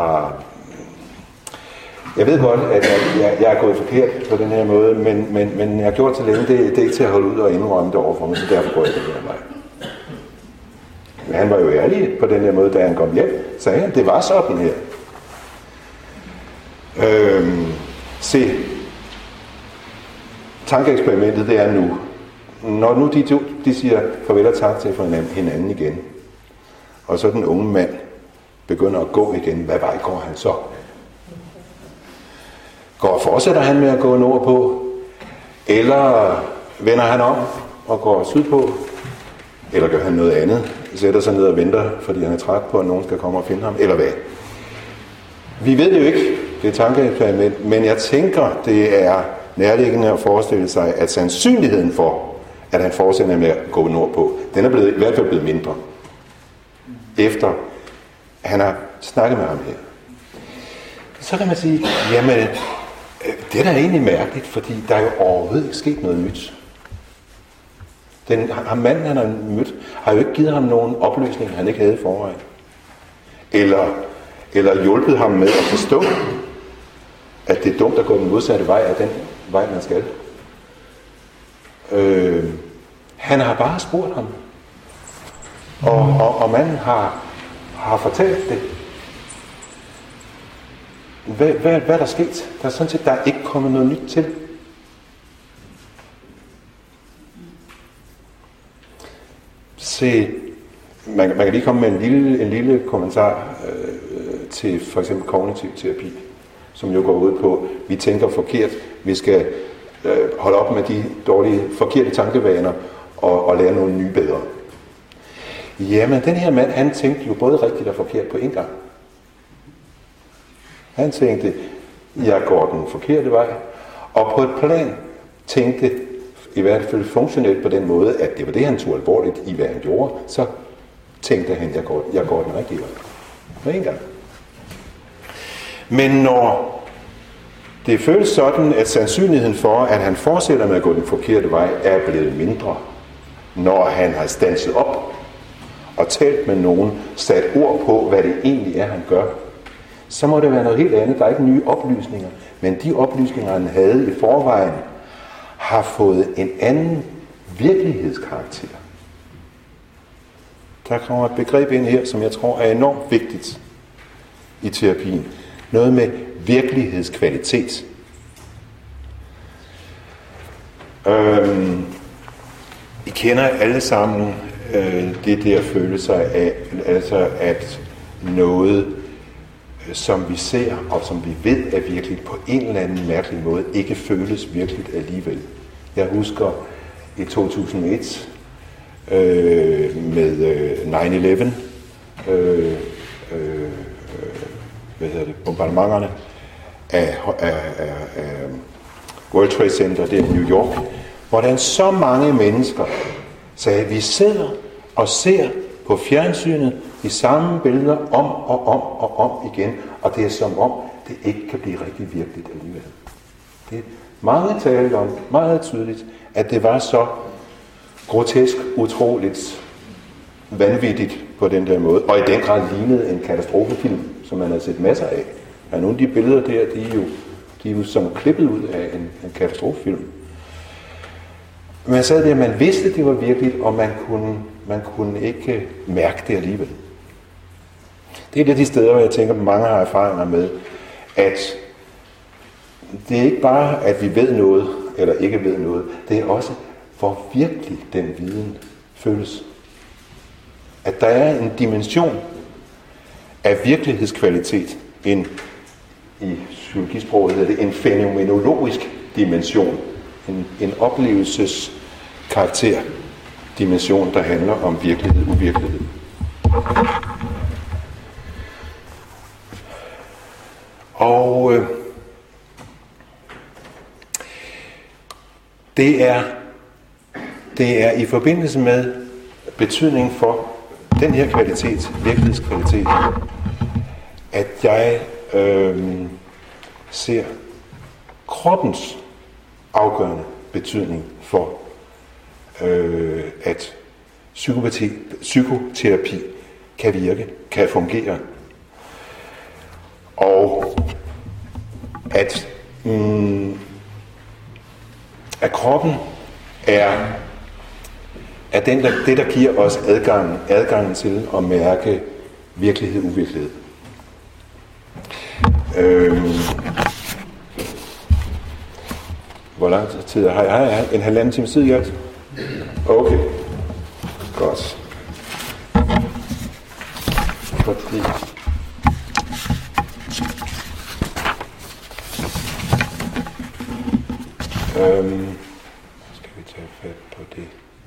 jeg ved godt, at jeg er gået forkert på den her måde, men jeg har gjort så længe, det er ikke til at holde ud og indrømme det overfor mig, så derfor går jeg den her vej. Men han var jo ærlig på den her måde, da han kom hjem, sagde han, det var sådan her. Se, tankeeksperimentet det er nu. Når nu de siger farvel og tak til hinanden igen, og så den unge mand begynder at gå igen, hvad vej går han så? Fortsætter han med at gå nordpå, eller vender han om og går sydpå, eller gør han noget andet, sætter sig ned og venter, fordi han er træt på, at nogen skal komme og finde ham, eller hvad? Vi ved det jo ikke, det er tankeeksperiment, men jeg tænker, det er nærliggende at forestille sig, at sandsynligheden for, at han fortsætter med at gå nordpå, den er i hvert fald blevet mindre, efter han har snakket med ham her. Så kan man sige, jamen, det er da egentlig mærkeligt, fordi der er jo overhovedet ikke sket noget nyt. Manden, han har mødt, har jo ikke givet ham nogen oplysning, han ikke havde i forvejen. Eller hjulpet ham med at forstå, at det er dumt at gå den modsatte vej af den vej, man skal. Han har bare spurgt ham. Og manden har fortalt det. Hvad er der sket? Der er sådan set, der er ikke kommet noget nyt til. Se, man kan lige komme med en lille kommentar til for eksempel kognitiv terapi, som jo går ud på, vi tænker forkert, vi skal holde op med de forkerte tankevaner og lære nogle nye bedre. Jamen, den her mand, han tænkte jo både rigtigt og forkert på en gang. Han tænkte, jeg går den forkerte vej, og på et plan tænkte, i hvert fald funktionelt på den måde, at det var det, han tog alvorligt i, hvad han gjorde, så tænkte han, jeg går den rigtige vej. Med en gang. Men når det føles sådan, at sandsynligheden for, at han fortsætter med at gå den forkerte vej, er blevet mindre, når han har standset op og talt med nogen, sat ord på, hvad det egentlig er, han gør, så må det være noget helt andet. Der er ikke nye oplysninger, men de oplysninger, han havde i forvejen, har fået en anden virkelighedskarakter. Der kommer et begreb ind her, som jeg tror er enormt vigtigt i terapien. Noget med virkelighedskvalitet. I kender alle sammen det der følelse af, altså at noget, som vi ser og som vi ved er virkeligt, på en eller anden mærkelig måde ikke føles virkeligt alligevel. Jeg husker i 2001 med 9/11, bombardementerne af World Trade Center der i New York, hvordan så mange mennesker sagde, vi sidder og ser på fjernsynet de samme billeder om igen, og det er som om, det ikke kan blive rigtig virkeligt alligevel. Det mange talte om meget tydeligt, at det var så grotesk, utroligt, vanvittigt på den der måde, og i den grad lignede en katastrofefilm, som man har set masser af. Og nogle af de billeder der, de er jo som klippet ud af en katastrofefilm. Man sad der, man vidste, at det var virkeligt, og man kunne ikke mærke det alligevel. Det er et af de steder, hvor jeg tænker, at mange har erfaringer med, at det er ikke bare, at vi ved noget, eller ikke ved noget. Det er også, hvor virkelig den viden føles. At der er en dimension af virkelighedskvalitet, i psykologisproget hedder det en fænomenologisk dimension, en oplevelseskarakterdimension, der handler om virkelighed og uvirkelighed. Og det er i forbindelse med betydning for den her kvalitet, virkelighedskvalitet, at jeg ser kroppens afgørende betydning for, at psykoterapi kan virke, kan fungere. Og at kroppen er det, der giver os adgangen til at mærke virkelighed og uvirkelighed. Hvor lang tid har jeg? En halvanden time tid, ja? Okay. Godt. Fordi skal vi tage fat på det?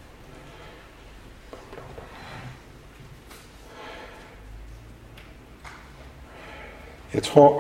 Jeg tror...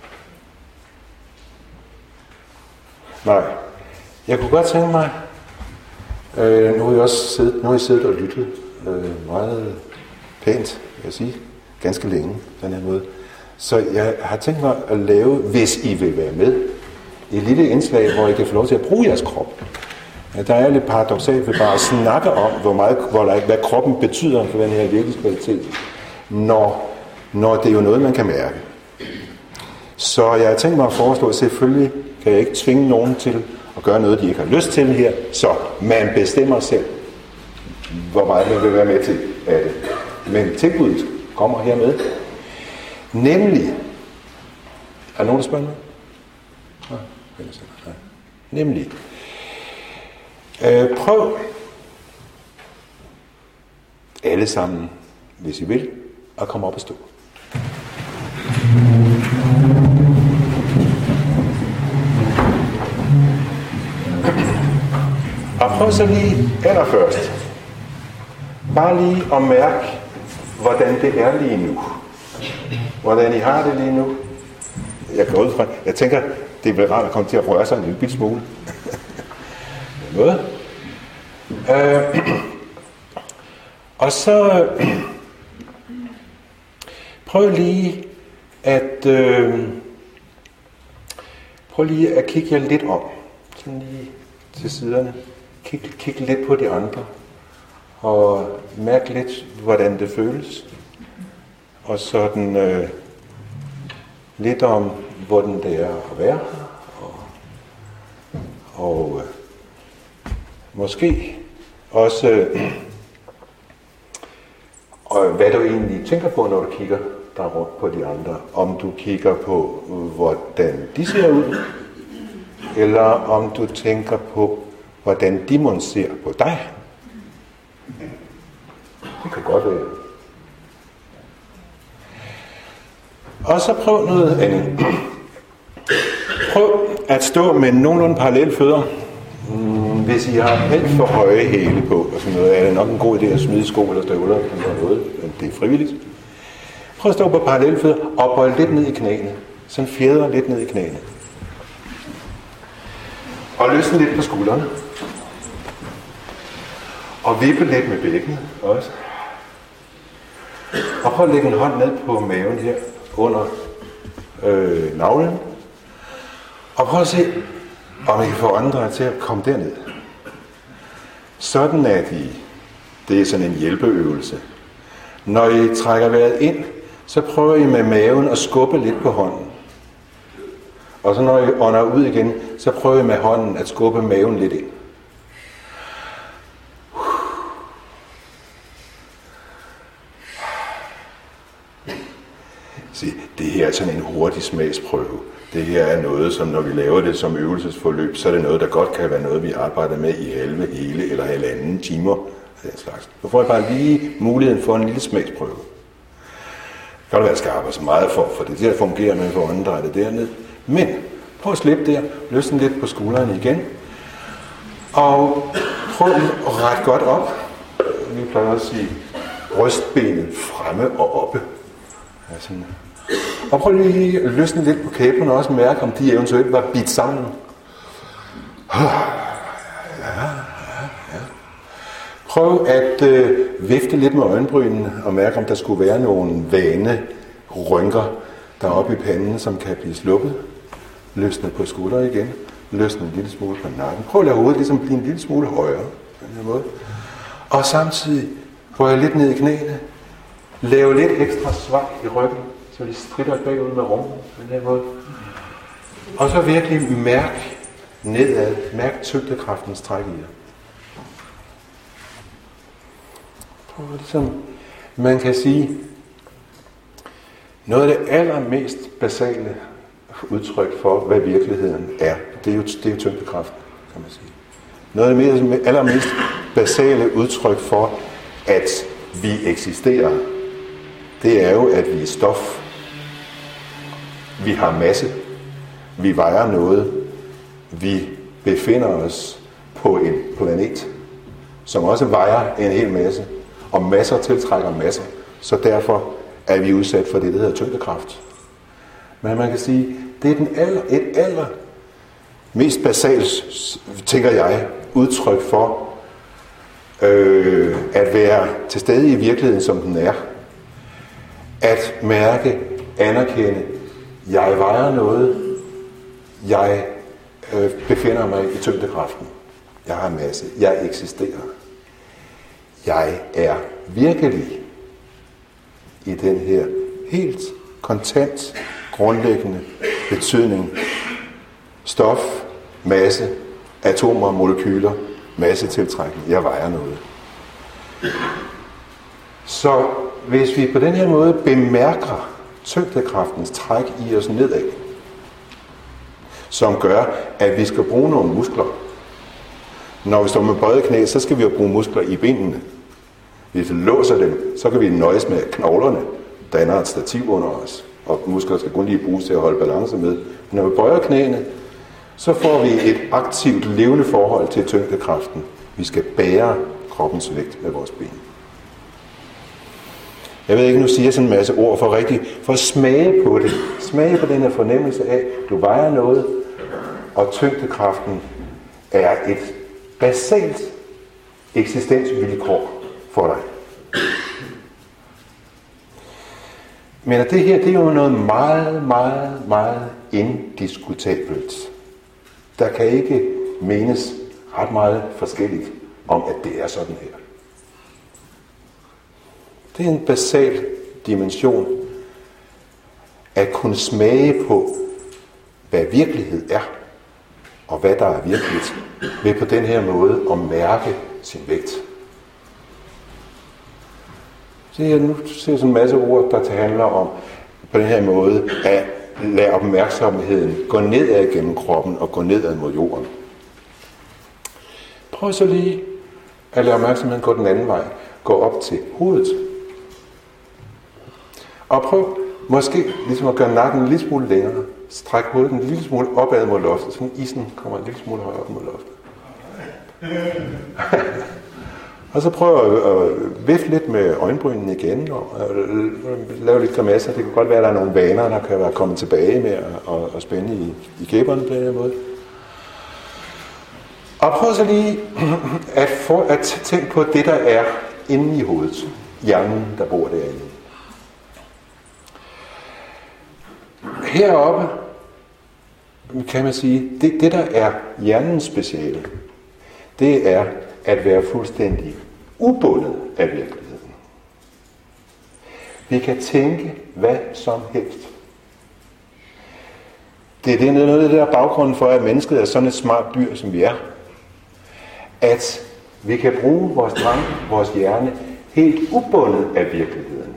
Jeg kunne godt tænke mig... Nu har jeg siddet og lyttet meget pænt, vil jeg sige, ganske længe, den her måde. Så jeg har tænkt mig at lave, hvis I vil være med, et lille indslag, hvor I kan få lov til at bruge jeres krop. Der er lidt paradoksalt ved bare at snakke om, hvad kroppen betyder for den her virkelighedskvalitet, når det er jo noget, man kan mærke. Så jeg har tænkt mig at foreslå, at selvfølgelig kan jeg ikke tvinge nogen til at gøre noget, de ikke har lyst til her, så man bestemmer selv, hvor meget man vil være med til af det. Men tilbuddet kommer hermed. Nemlig, er der nogen, der spørger noget? Nej. Nemlig, prøv alle sammen, hvis I vil, at komme op og stå. Og prøv så lige allerførst, bare lige at mærke, hvordan det er lige nu. Hvordan I har det lige nu. Jeg tænker, det bliver rart at komme til at røre sig en lille smule. Noget. Og så prøv lige at kigge jer lidt om. Sådan lige til siderne. Kig lidt på de andre. Og mærk lidt, hvordan det føles. Og sådan lidt om, hvordan det er at være her. Og måske også hvad du egentlig tænker på, når du kigger der rundt på de andre. Om du kigger på, hvordan de ser ud, eller om du tænker på, hvordan de må ser på dig. Det kan godt være. Og så prøv noget andet. Prøv at stå med nogenlunde parallelle fødder. Hvis I har alt for høje hæle på, og sådan noget, er det nok en god idé at smide sko eller støvler, eller noget, men det er frivilligt. Prøv at stå på parallelle fødder og bøj lidt ned i knæene. Sådan fjeder lidt ned i knæene. Og løsne lidt på skuldrene. Og vippe lidt med bækkenet også. Og prøv at lægge en hånd ned på maven her under navlen. Og prøv at se, om I kan få andre til at komme derned. Sådan er det er sådan en hjælpeøvelse. Når I trækker vejret ind, så prøver I med maven at skubbe lidt på hånden. Og så når I ånder ud igen, så prøver I med hånden at skubbe maven lidt ind. Se, det her er sådan en hurtig smagsprøve. Det her er noget, som når vi laver det som øvelsesforløb, så er det noget, der godt kan være noget, vi arbejder med i halve, hele eller halvanden timer af den slags. Nu får jeg bare lige muligheden for en lille smagsprøve. Det kan være, at jeg skal arbejde så meget for det der fungerer, når jeg får åndedrættet derned. Men prøv at slippe der, løsne lidt på skuldrene igen. Og prøv at rette godt op. Vi plejer at sige brystbenet fremme og oppe. Ja, sådan. Og prøv lige at løsne lidt på kæberne og også mærke, om de eventuelt var bidt sammen. Prøv at vifte lidt med øjenbrynene og mærke, om der skulle være nogle vane rynker deroppe i panden, som kan blive sluppet. Løsne på skuldre igen. Løsne en lille smule på nakken. Prøv at lade hovedet ligesom blive en lille smule højere på den her måde. Og samtidig prøv lidt ned i knæene. Lav lidt ekstra svej i ryggen, så de stritter bagud med rummen på den her måde. Og så virkelig mærk nedad. Mærk tyngdekraftens træk i jer. Prøv ligesom man kan sige, noget af det allermest basale udtryk for, hvad virkeligheden er, det er jo tyngdekraften, kan man sige. Noget af det allermest basale udtryk for, at vi eksisterer, det er jo, at vi er stof. Vi har masse. Vi vejer noget. Vi befinder os på en planet, som også vejer en hel masse. Og masser tiltrækker masser. Så derfor er vi udsat for det, der hedder tyngdekraft. Men man kan sige, det er et mest basalt, tænker jeg, udtryk for at være til stede i virkeligheden, som den er. At mærke, anerkende, jeg vejer noget, jeg befinder mig i tyngdekraften, jeg har en masse, jeg eksisterer. Jeg er virkelig i den her helt kontant, grundlæggende betydning. Stof, masse, atomer, molekyler, massetiltrækning. Jeg vejer noget. Så hvis vi på den her måde bemærker tyngdekraftens træk i os nedad, som gør, at vi skal bruge nogle muskler. Når vi står med bøjet knæ, så skal vi jo bruge muskler i benene. Hvis vi låser dem, så kan vi nøjes med knoglerne, der danner et stativ under os. Og muskler skal kun lige bruges til at holde balance med. Men når vi bøjer knæene, så får vi et aktivt, levende forhold til tyngdekraften. Vi skal bære kroppens vægt med vores ben. Jeg ved ikke, nu siger jeg sådan en masse ord for at smage på det. Smage på den her fornemmelse af, at du vejer noget, og tyngdekraften er et basalt eksistensvilkår for dig. Men det her, det er jo noget meget, meget, meget indiskutabelt. Der kan ikke menes ret meget forskelligt om, at det er sådan her. Det er en basal dimension at kunne smage på, hvad virkelighed er, og hvad der er virkeligt, ved på den her måde at mærke sin vægt. Så jeg nu ser sådan en masse ord, der handler om på den her måde at lade opmærksomheden gå nedad gennem kroppen og gå nedad mod jorden. Prøv så lige at lade opmærksomheden gå den anden vej. Gå op til hovedet. Og prøv måske ligesom at gøre nakken en lille smule længere. Stræk hovedet en lille smule opad mod loftet, så isen kommer en lille smule højere op mod loftet. Og så prøv at vifte lidt med øjenbrynene igen, og lave lidt grimasser. Det kan godt være, at der er nogle vaner, der kan være kommet tilbage med at spænde i kæberne på den her måde. Og prøv så lige at tænke på det, der er inde i hovedet. Hjernen, der bor derinde. heroppe kan man sige, det der er hjernens speciale, det er at være fuldstændig ubundet af virkeligheden. Vi kan tænke hvad som helst. Det er noget af det der baggrunden for, at mennesket er sådan et smart dyr, som vi er. At vi kan bruge vores tanke, vores hjerne, helt ubundet af virkeligheden.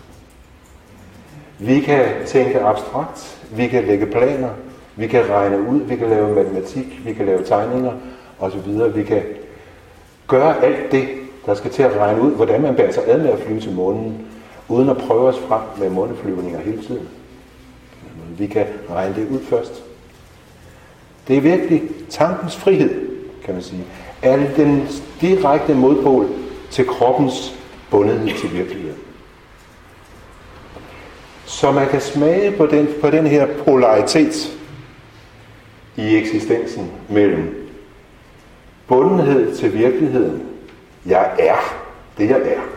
Vi kan tænke abstrakt, vi kan lægge planer, vi kan regne ud, vi kan lave matematik, vi kan lave tegninger osv. Vi kan gøre alt det, der skal til at regne ud, hvordan man bærer sig ad med at flyve til månen, uden at prøve os frem med måneflyvninger hele tiden. Vi kan regne det ud først. Det er virkelig tankens frihed, kan man sige. Er den direkte modpol til kroppens bundethed til virkeligheden. Så man kan smage på den her polaritet i eksistensen mellem bundenhed til virkeligheden. Jeg er det, jeg er.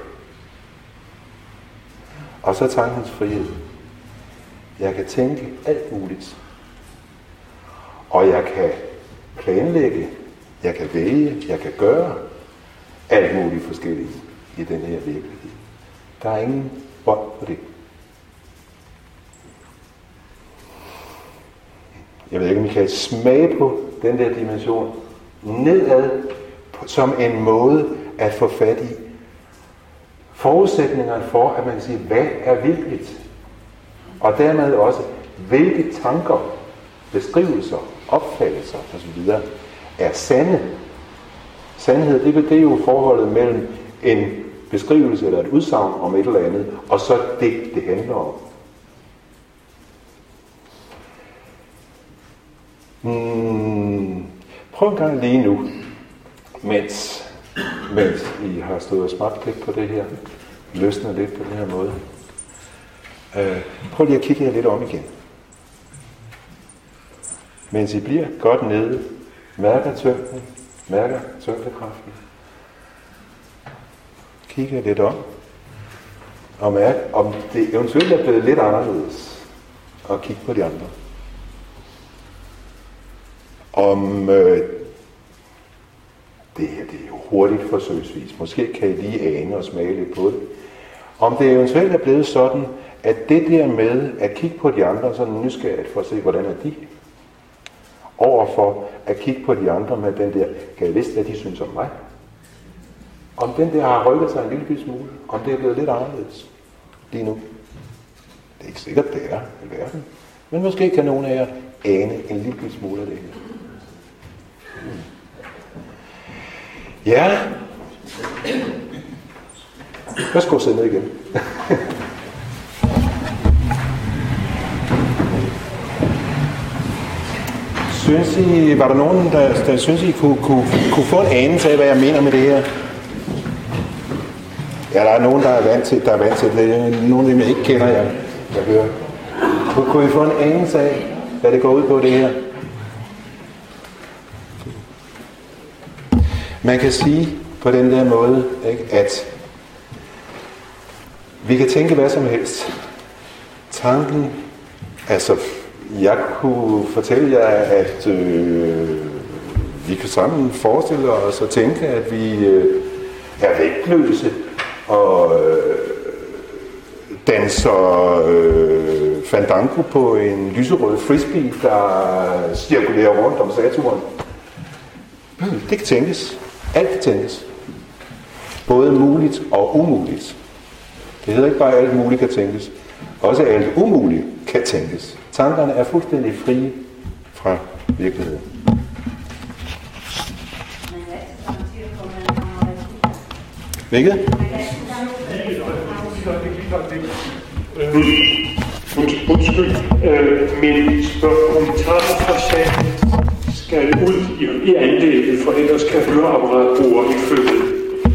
Og så tankens frihed. Jeg kan tænke alt muligt. Og jeg kan planlægge, jeg kan vælge, jeg kan gøre alt muligt forskelligt i den her virkelighed. Der er ingen bånd på det. Jeg ved ikke, om I kan smage på den der dimension nedad som en måde at få fat i forudsætningerne for, at man kan sige, hvad er virkeligt? Og dermed også, hvilke tanker, beskrivelser, opfattelser osv. er sande. Sandhed, det er jo forholdet mellem en beskrivelse eller et udsagn om et eller andet, og så det handler om. Prøv en gang lige nu, mens I har stået og smagt lidt på det her, løsnet lidt på den her måde. Prøv lige at kigge jer lidt om igen. Mens I bliver godt nede, mærker tyngden, mærker tyngdekraften. Kig jer lidt om, og mærk, om det eventuelt er blevet lidt anderledes, og kig på de andre. Om det her, det er jo hurtigt forsøgsvis. Måske kan I lige ane og smage lidt på det. Om det eventuelt er blevet sådan, at det der med at kigge på de andre, sådan nysgerrigt for at se, hvordan er de, overfor at kigge på de andre med den der, kan jeg vidste, hvad de synes om mig? Om den der har rykket sig en lille smule, om det er blevet lidt anderledes lige nu. Det er ikke sikkert, det er i verden. Men måske kan nogen af jer ane en lille smule af det her. Ja. Værsgo, sidde ned igen. Var der nogen, der synes, I kunne få en anelse af, hvad jeg mener med det her? Ja, der er nogen, der er vant til det. Nogle af dem, jeg ikke kender, jeg hører. Kunne I få en anelse af, hvad det går ud på, det her? Man kan sige på den der måde, ikke, at vi kan tænke hvad som helst. Tanken, altså jeg kunne fortælle jer, at vi kan sammen forestille os og tænke, at vi er vægtløse og danser fandango på en lyserød frisbee, der cirkulerer rundt om Saturn. Det kan tænkes. Alt kan tænkes. Både muligt og umuligt. Det hedder ikke bare, at alt muligt kan tænkes. Også alt umuligt kan tænkes. Tankerne er fuldstændig frie fra virkeligheden. Hvilket? Undskyld, min kommentar fra sagen skal ud i anlægget, for ellers kan høreapparatbrugere ikke følge med.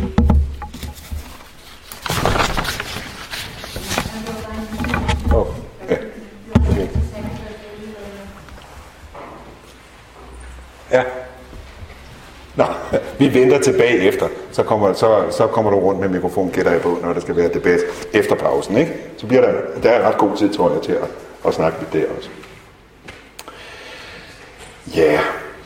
Ja. Nå, vi venter tilbage efter. Så kommer du rundt med mikrofon, gætter jeg på, når der skal være debat efter pausen, ikke? Så bliver der er ret god tid, tror jeg, til og snakke lidt der også. Ja.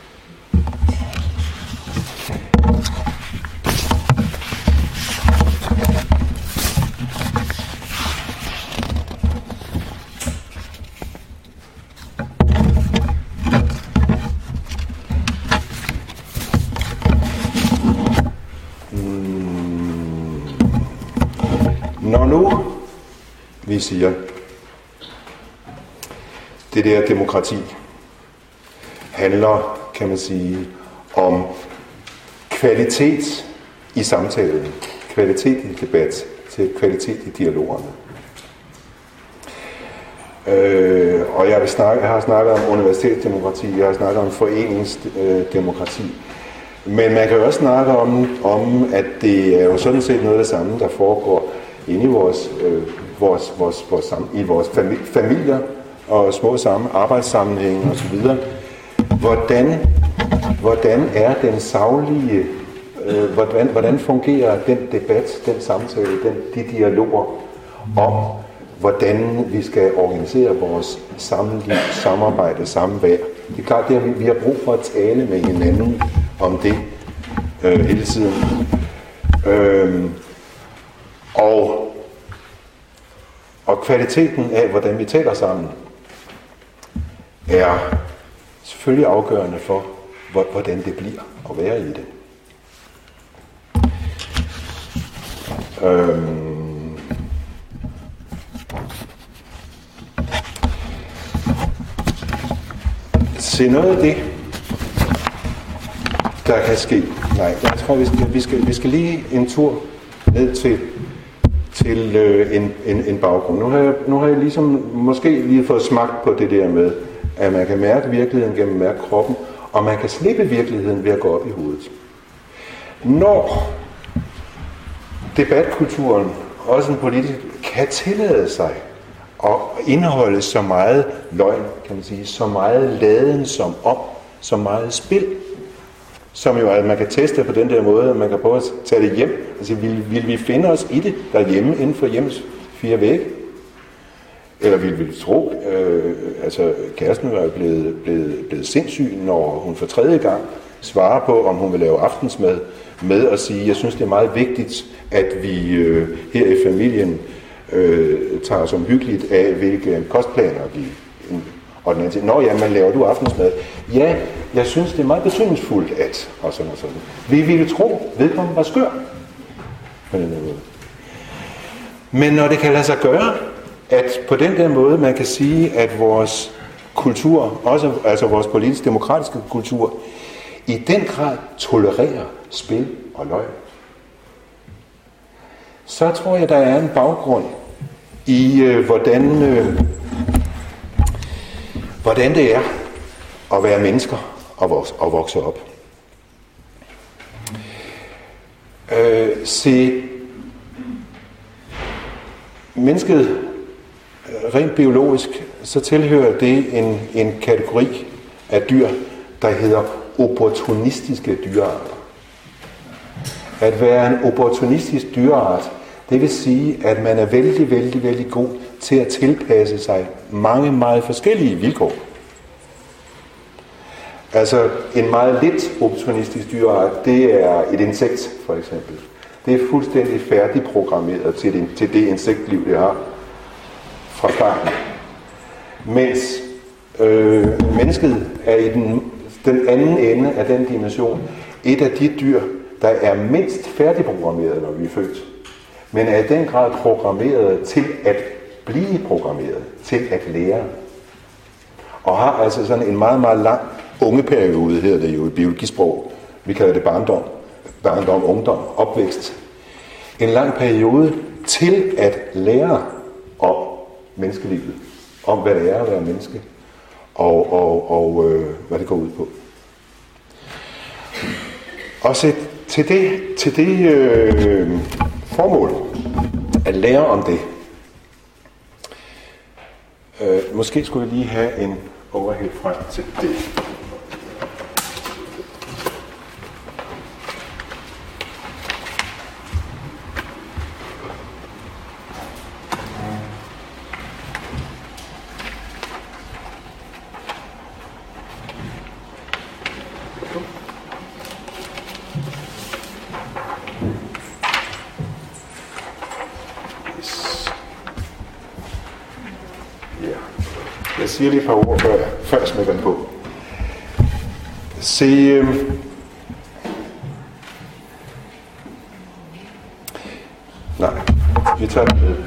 Når nu vi siger, det der demokrati handler, kan man sige, om kvalitet i samtalen, kvalitet i debat, til kvalitet i dialogerne. Og jeg har snakket om universitetsdemokrati, jeg har snakket om foreningsdemokrati, men man kan jo også snakke om, at det er jo sådan set noget af det samme, der foregår inde i vores familier og små arbejdssammenhænge osv. Hvordan er den saglige, hvordan fungerer den debat, den samtale, de dialoger om, hvordan vi skal organisere vores samliv, samarbejde, samvær. Det er klart, at vi har brug for at tale med hinanden om det hele tiden. Og kvaliteten af, hvordan vi taler sammen, er selvfølgelig afgørende for, hvordan det bliver at være i det. Se noget af det, der kan ske. Nej, jeg tror, vi skal lige en tur ned til en baggrund. Nu har jeg ligesom måske lige fået smagt på det der med, at man kan mærke virkeligheden gennem at mærke kroppen, og man kan slippe virkeligheden ved at gå op i hovedet. Når debatkulturen, også en politisk, kan tillade sig at indeholde så meget løgn, kan man sige, så meget laden som op, så meget spil, som jo at man kan teste på den der måde, at man kan prøve at tage det hjem. Altså, vil vi finde os i det derhjemme, inden for hjemmes 4 vægge? Eller vil vi tro, kæresten var blevet sindssyg, når hun for 3. gang svarer på, om hun vil lave aftensmad, med at sige, jeg synes, det er meget vigtigt, at vi her i familien tager os omhyggeligt af, hvilke kostplaner vi... Og den anden siger, nå ja, men laver du aftensmad? Ja, jeg synes, det er meget betydningsfuldt, at... Og sådan og sådan. Vi ville tro, vedkommende var skør. Men når det kan lade sig gøre, at på den der måde, man kan sige, at vores kultur, også altså vores politisk-demokratiske kultur, i den grad tolererer spil og løgn, så tror jeg, der er en baggrund i, hvordan det er at være mennesker og vokse op. Se, mennesket rent biologisk, så tilhører det en kategori af dyr, der hedder opportunistiske dyrearter. At være en opportunistisk dyreart, det vil sige, at man er vældig, vældig, vældig god til at tilpasse sig mange, meget forskellige vilkår. Altså en meget lidt opportunistisk dyreart, det er et insekt for eksempel. Det er fuldstændig færdigprogrammeret til det insektliv, det har fra starten. Mens mennesket er i den anden ende af den dimension et af de dyr, der er mindst færdigprogrammeret, når vi er født. Men er i den grad programmeret til at blive programmeret, til at lære. Og har altså sådan en meget, meget lang ungeperiode, hedder det jo i biologisk sprog. Vi kalder det barndom, ungdom, opvækst. En lang periode til at lære om menneskelivet, om hvad det er at være menneske, og hvad det går ud på. Og så til det formål at lære om det. Måske skulle jeg lige have en overhead frem til det. siger lige et par ord, før jeg smækker den på. Se, nej, vi tager den med.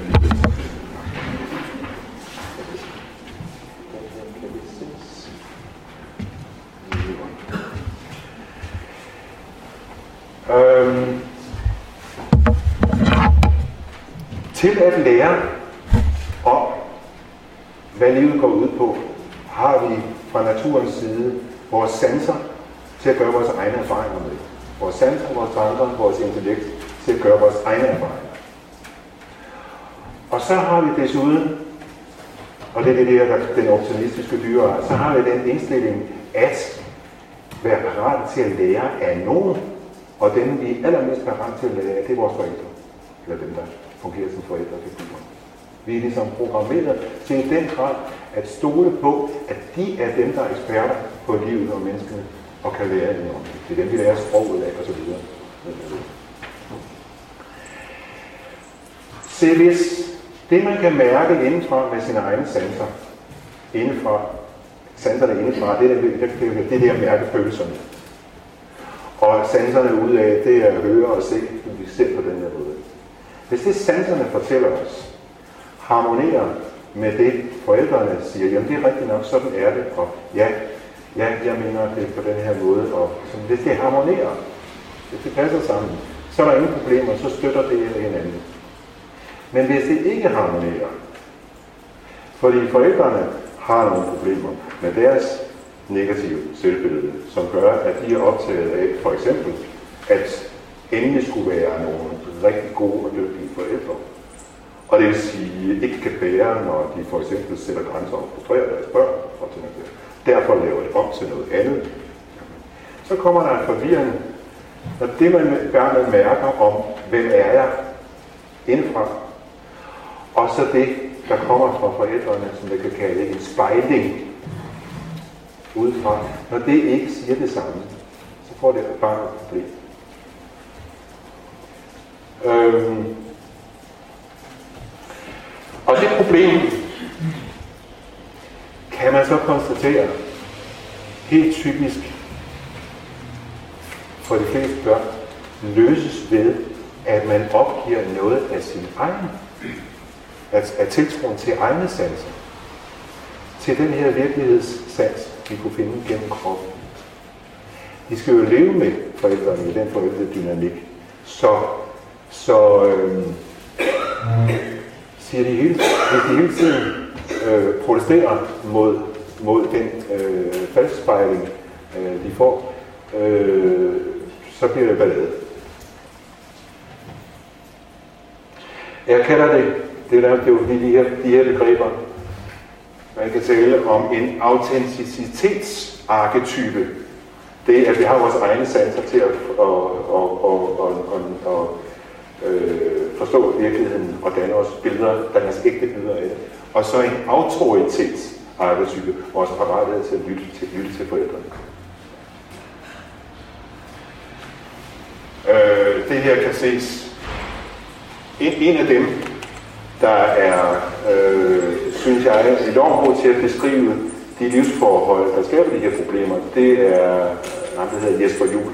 Til at lære om, hvad livet går ud på, har vi fra naturens side vores sanser til at gøre vores egne erfaringer med. Vores sanser, vores tanker, vores intellekt til at gøre vores egne erfaringer. Og så har vi desuden, og det er det der, den optimistiske dyreart, så har vi den indstilling at være parat til at lære af nogen, og dem vi er allermest parat til at lære af, det er vores forældre, eller dem der fungerer som forældrefigurer. Vi er ligesom programmeret til i den grad at stole på, at de er dem, der er eksperter på livet og menneskene, og kan lære dem om det. Det er dem, vi lærer sproget af, og så videre. Se, hvis det, man kan mærke indenfra med sine egne sanser, sanserne indenfra, det er det der mærke følelserne. Og sanserne udad, det er at høre og se, vi ser på den her måde. Hvis det sanserne fortæller os, harmonerer med det, forældrene siger, jamen det er rigtigt nok, sådan er det, og ja, jeg mener det på den her måde, og hvis det harmonerer, hvis det passer sammen, så er der ingen problemer, så støtter det hinanden. Men hvis det ikke harmonerer, fordi forældrene har nogle problemer med deres negative selvbillede, som gør, at de er optaget af, for eksempel, at endelig skulle være nogle rigtig gode og dygtige forældre. Og det vil sige, at ikke kan bære, når de for eksempel sætter grænser og frustrerer deres børn, og sådan noget. Derfor laver det om til noget andet. Så kommer der en forvirring, når det man gerne mærker om, hvem er jeg indefra, og så det, der kommer fra forældrene, som det kan kalde en spejling udefra. Når det ikke siger det samme, så får det bare et problem. Og det problem kan man så konstatere helt typisk for de fleste børn løses ved, at man opgiver noget af sin egen, af tiltroen til egne sanser, til den her virkelighedssans, vi kunne finde gennem kroppen. De skal jo leve med forældrene i den forældredynamik, så siger de hvis de hele tiden protesterer mod den falskspejling, de får, så bliver det ballade. Jeg kalder det er jo de her begreber, man kan tale om en autenticitetsarketype. Det er, at vi har vores egne sanser til at forstå virkeligheden og danne os ægte billeder af det. Og så en autoritetsarketype, vores parathed til at lytte til forældrene. Det her kan ses. En af dem, der er, synes jeg, enormt god til at beskrive de livsforhold, der skaber de her problemer, det er ham, der hedder Jesper Juhl,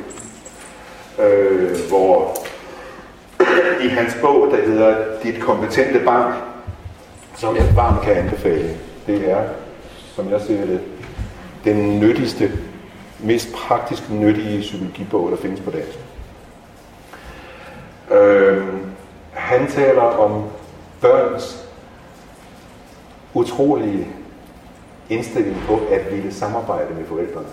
hvor i hans bog, der hedder Dit kompetente barn, som jeg varmt kan anbefale, det er, som jeg ser det, den nyttigste, mest praktisk nyttige psykologibog, der findes på dansk. Han taler om børns utrolige indstilling på at ville samarbejde med forældrene.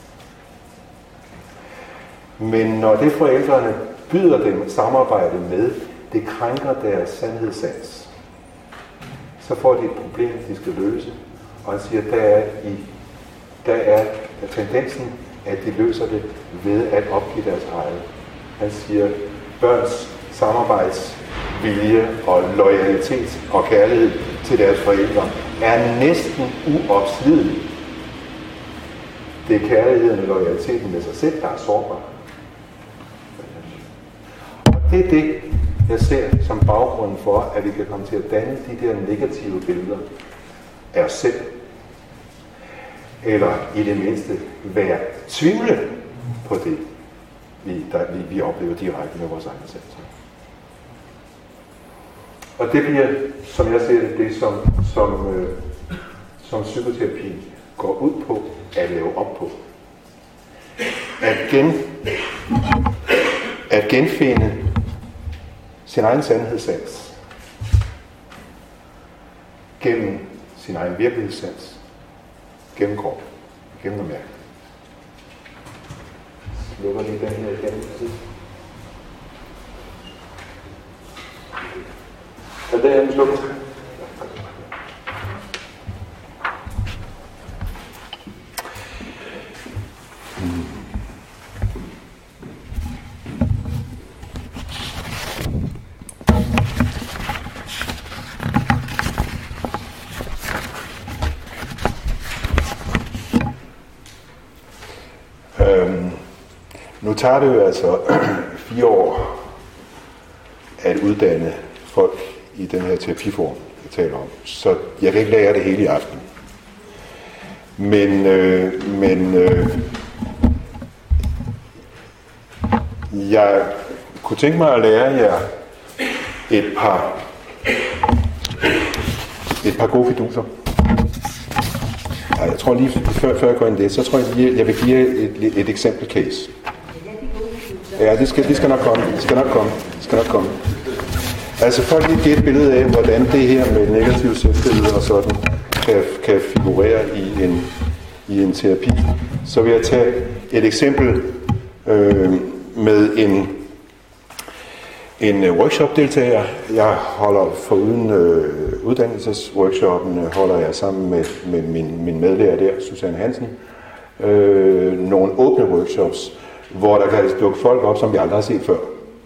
Men når det forældrene byder dem samarbejde med, det krænker deres sandhedssans, så får de et problem, de skal løse. Og han siger, der er tendensen, at de løser det ved at opgive deres eget. Han siger, børns samarbejdsvilje og loyalitet og kærlighed til deres forældre er næsten uopslidelig. Det er kærligheden og loyaliteten med sig selv, der er sårbar. Og det er det, jeg ser som baggrunden for, at vi kan komme til at danne de der negative billeder af os selv eller i det mindste være tvivle på det, vi oplever direkte med vores egne sanser. Og det bliver, som jeg ser det, som psykoterapi går ud på at lave op på. At genfinde sin egen sandhedssans gennem sin egen virkelighedssans, gennem krop, gennem at mærke. Jeg lukker lige den her igen. Så det er en slukket. Nu tager det jo altså 4 år at uddanne folk i den her terapiform, jeg taler om. Så jeg kan ikke lære det hele i aften. Men jeg kunne tænke mig at lære jer et par gode fiduser. Jeg tror lige før jeg går ind i det, så tror jeg vil give jer et eksempel case. Ja, det skal nok komme. Altså folk lige give et billede af, hvordan det her med negativ selvbillede og sådan kan figurere i en terapi. Så vil jeg tage et eksempel med en workshop-deltager. Jeg holder foruden uddannelsesworkshoppen, holder jeg sammen med min medlærer der, Susanne Hansen, nogle åbne workshops, hvor der kan dukke folk op, som vi aldrig har set før.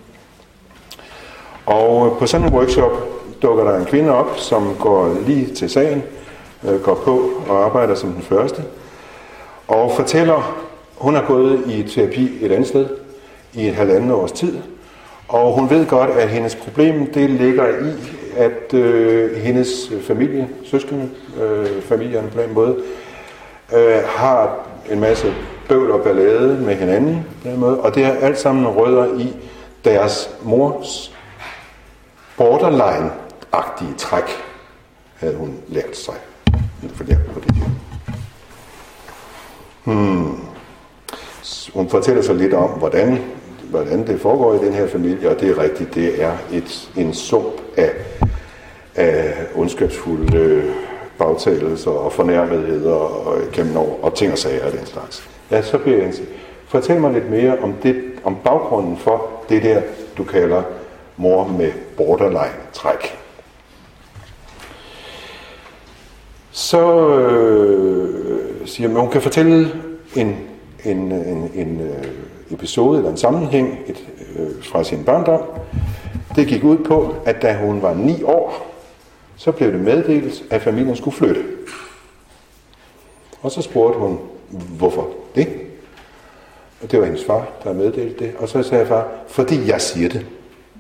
Og på sådan en workshop dukker der en kvinde op, som går lige til sagen, går på og arbejder som den første, og fortæller, hun har gået i terapi et andet sted i 1,5 års tid, og hun ved godt, at hendes problem, det ligger i, at hendes familie, søskende, familierne på den måde, har en masse bøvl og ballade med hinanden på den måde, og det er alt sammen rødder i deres mors borderline-agtige træk, havde hun lært sig. På det her. Hun fortæller så lidt om, hvordan det foregår i den her familie, og det er rigtigt, det er en sump af ondskabsfulde bagtagelser og fornærmetheder og gennem år, og ting og sager af den slags. Ja, så bliver jeg fortæl mig lidt mere om baggrunden for det der, du kalder mor med borderline-træk. Så siger man, hun kan fortælle en episode eller en sammenhæng fra sin barndom. Det gik ud på, at da hun var 9 år, så blev det meddelt, at familien skulle flytte. Og så spurgte hun, hvorfor det? Og det var hendes far, der meddelte det. Og så sagde far, fordi jeg siger det.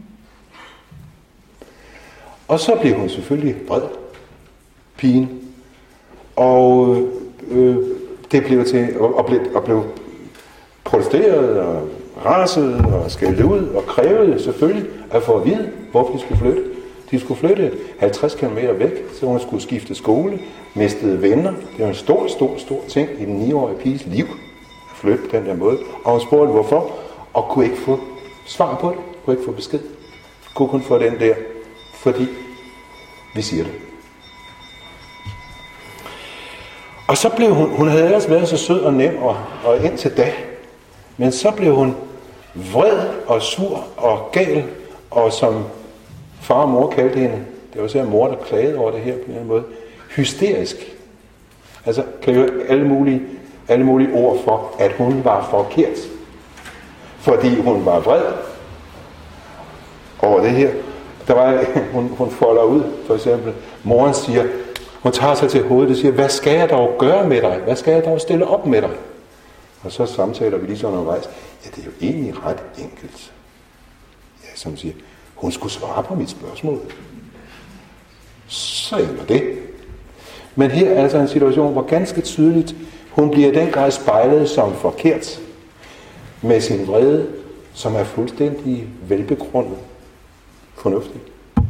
Og så blev hun selvfølgelig vred, pigen. Og det blev til, og blev protesteret og raset og skældt ud og krævede selvfølgelig at få at vide, hvorfor de skulle flytte. De skulle flytte 50 km væk, så hun skulle skifte skole, mistede venner. Det var en stor ting i den 9-årige piges liv at flytte på den der måde. Og hun spurgte hvorfor, og kunne ikke få svar på det, kunne ikke få besked. Kunne kun få den der, fordi vi siger det. Og så blev hun havde ellers været så sød og nem og indtil da, men så blev hun vred og sur og gal, og som far og mor kaldte hende, det var så en mor, der klagede over det her på en måde, hysterisk. Altså kan jo alle mulige ord for, at hun var forkert. Fordi hun var vred over det her. Der var, hun folder ud, for eksempel, moren siger, hun tager sig til hovedet og siger, hvad skal jeg dog gøre med dig? Hvad skal jeg dog stille op med dig? Og så samtaler vi lige sådan undervejs. Ja, det er jo egentlig ret enkelt. Ja, som siger, hun skulle svare på mit spørgsmål. Så enkelt det. Men her er altså en situation, hvor ganske tydeligt Hun bliver i den grad spejlet som forkert med sin vrede, som er fuldstændig velbegrundet fornuftig.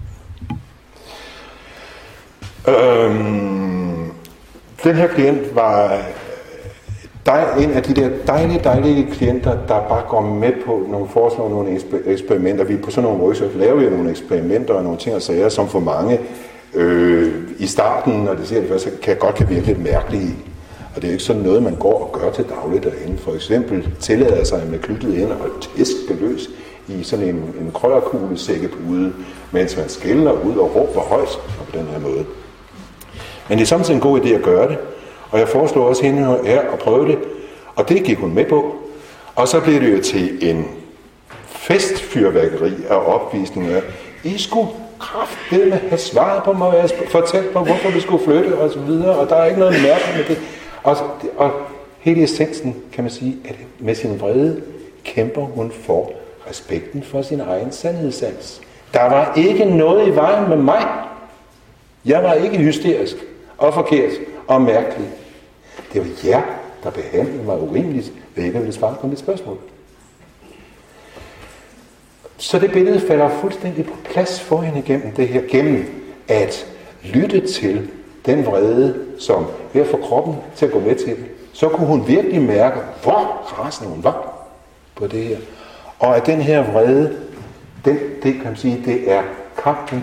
Den her klient var en af de der dejlige klienter, der bare går med på foreslår nogle eksperimenter. Vi på sådan nogle workshops laver vi nogle eksperimenter og nogle ting og sager, som for mange i starten, når det siger det først, kan virke lidt mærkelige. Og det er jo ikke sådan noget, man går og gør til dagligt derinde. For eksempel tillader sig med klyttet ind og tæske løs i sådan en krøllerkugle sækkepude, mens man skælder ud og råber højt på den her måde. Men det er samtidig en god idé at gøre det, og jeg foreslår også hende her at prøve det, og det gik hun med på. Og så blev det jo til en festfyrværkeri af opvisninger. I skulle kraftedeme have svaret på mig, og fortælle mig, hvorfor vi skulle flytte og så videre, og der er ikke noget mærkeligt med det. Og hele essensen, kan man sige, at med sin vrede kæmper hun for respekten for sin egen sandhedssans. Der var ikke noget i vejen med mig. Jeg var ikke hysterisk og forkert og mærkelig. Det var jer, der behandlede mig urimeligt, ved ikke at ville svare på mit spørgsmål. Så det billede falder fuldstændig på plads for hende gennem det her, gennem at lytte til den vrede, som ved at få kroppen til at gå med til det. Så kunne hun virkelig mærke, hvor rasende hun var på det her. Og at den her vrede, det kan man sige, det er kampen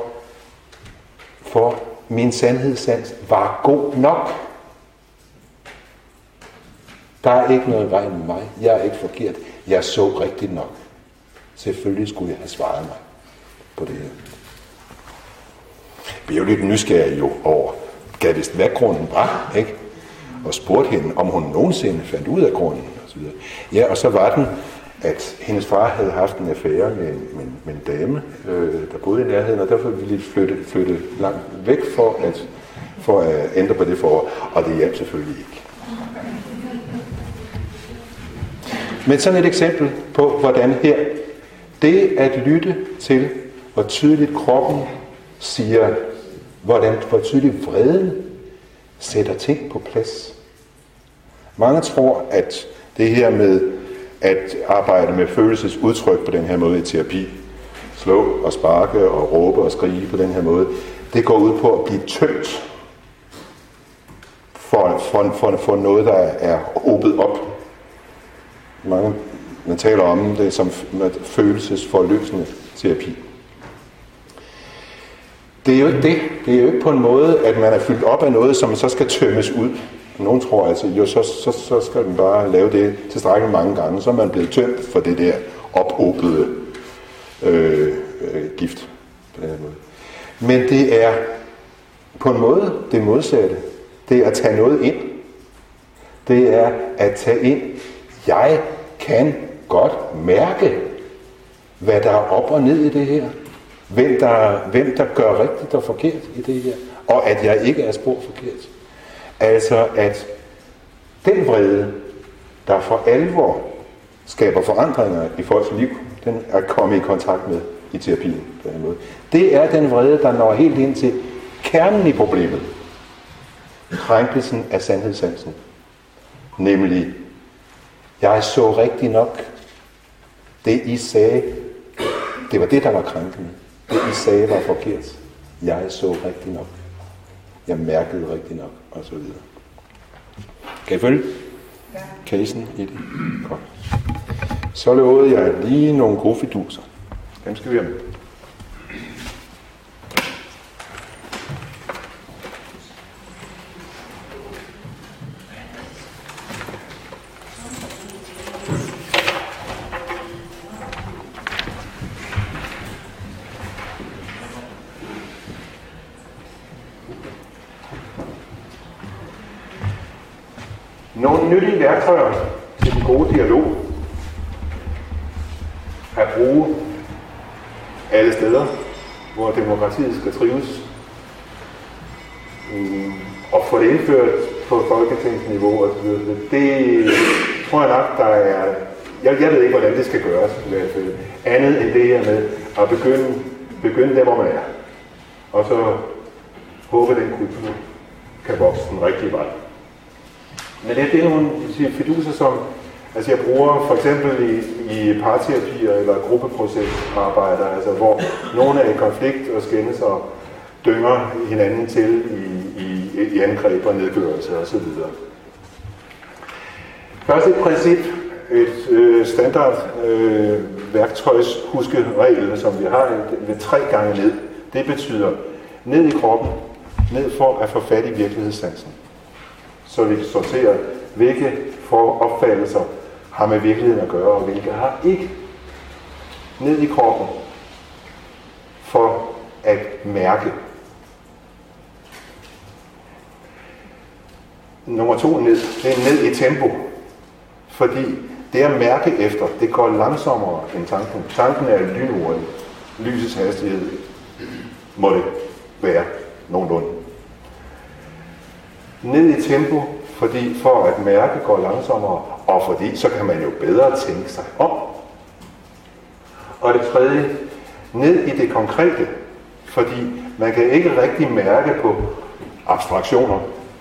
for min sandhedssans var god nok. Der er ikke noget vej med mig. Jeg er ikke forkert. Jeg så rigtigt nok. Selvfølgelig skulle jeg have svaret mig på det her. Vi er jo lidt nysgerrige jo over, gav vist hvad grunden var, ikke? Og spurgte hende, om hun nogensinde fandt ud af grunden, og så videre. Ja, og så var den, at hendes far havde haft en affære med en dame, der boede i nærheden, og derfor ville de flytte langt væk for at ændre på det forhold, og det hjalp selvfølgelig ikke. Men sådan et eksempel på, hvordan her, det at lytte til, hvor tydeligt kroppen siger, hvor tydeligt vreden sætter ting på plads. Mange tror, at det her med at arbejde med følelsesudtryk på den her måde i terapi, slå og sparke og råbe og skrige på den her måde, det går ud på at blive tømt for noget, der er åbnet op. Man taler om det som følelsesforløsende terapi. Det er jo ikke det. Det er jo ikke på en måde, at man er fyldt op af noget, som så skal tømmes ud. Nogen tror altså, jo, så skal man bare lave det tilstrækkeligt mange gange, så er man blevet tømt for det der ophobede gift på den her måde. Men det er på en måde det modsatte. Det er at tage noget ind. Det er at tage ind. Jeg kan godt mærke, hvad der er op og ned i det her. Hvem der gør rigtigt og forkert i det her. Og at jeg ikke er spor forkert. Altså at den vrede, der for alvor skaber forandringer i folks liv, den er kommet i kontakt med i terapien på den måde. Det er den vrede, der når helt ind til kernen i problemet. Krænkelsen af sandhedssansen. Nemlig, jeg så rigtig nok. Det I sagde, det var det, der var krænkende. Det I sagde var forkert. Jeg så rigtig nok. Jeg mærkede rigtig nok, og så videre. Kan I følge casen i det? Godt. Så lovede jeg lige nogle gode fiduser. Dem skal vi have med. Nogle nyttige værktøjer til den gode dialog at bruge alle steder, hvor demokratiet skal trives, og få det indført på folketingsniveau og så videre. Det tror jeg nok, der er... Jeg ved ikke, hvordan det skal gøres i hvert fald. Andet end det her med at begynde der, hvor man er. Og så håbe, den kultur kan vokse den rigtige vej. Men det er nogle fiduser, som altså jeg bruger for eksempel i parterapier eller gruppeprocesarbejder, altså hvor nogen er i konflikt og skændes og dynger hinanden til i angreb og nedgørelse osv. Først et princip, et standard værktøjshuskeregel, som vi har ved 3 gange ned. Det betyder ned i kroppen, ned for at få fat i virkelighedssansen. Så vi sorterer, hvilke opfattelser har med virkeligheden at gøre, og hvilke har ikke. Ned i kroppen for at mærke. Nummer 2 ned, det er ned i tempo. Fordi det at mærke efter, det går langsommere end tanken. Tanken er lynhurtig. Lysets hastighed må det være nogenlunde. Ned i tempo, fordi for at mærke går langsommere, og fordi så kan man jo bedre tænke sig om. Og det tredje, ned i det konkrete, fordi man kan ikke rigtig mærke på abstraktioner,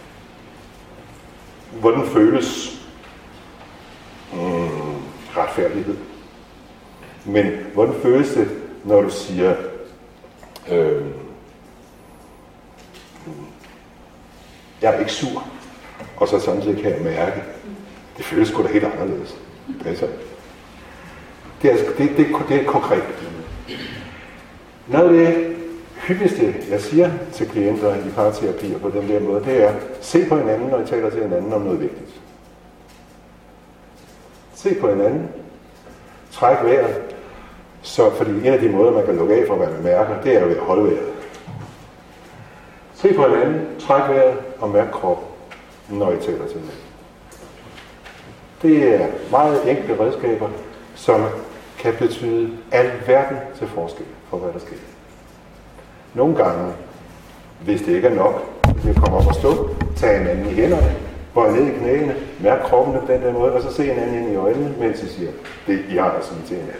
hvordan føles retfærdighed. Men hvordan føles det, når du siger, jeg er ikke sur, og så samtidig kan jeg mærke, det føles sgu da helt anderledes. Altså, det er konkret. Noget af det hyppigste, jeg siger til klienter i parterapier på den der måde, det er, se på hinanden, når I taler til hinanden om noget vigtigt. Se på hinanden, træk vejret, fordi en af de måder, man kan lukke af for, hvad man mærker, det er ved at holde vejret. Se på hinanden, træk vejret og mærk kroppen, når I taler til hinanden. Det er meget enkle redskaber, som kan betyde alverden til forskel for, hvad der sker. Nogle gange, hvis det ikke er nok, vil komme op og stå, tage hinanden i hænderne, bøje ned i knæene, mærk kroppen på den der måde, og så se hinanden ind i øjnene, mens I siger, det I har at sige til hinanden.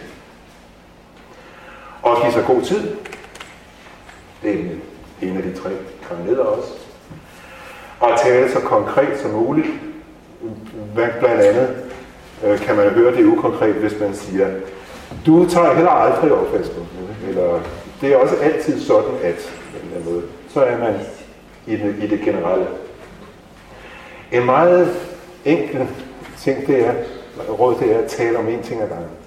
Og give sig god tid. Det er en af de 3 gange ned også. Og tale så konkret som muligt. Blandt andet kan man høre det ukonkret, hvis man siger, du tager heller aldrig opvasken. Eller det er også altid sådan, at måde, så er man i det generelle. En meget enkel ting, det er, råd det er at tale om én ting ad gangen.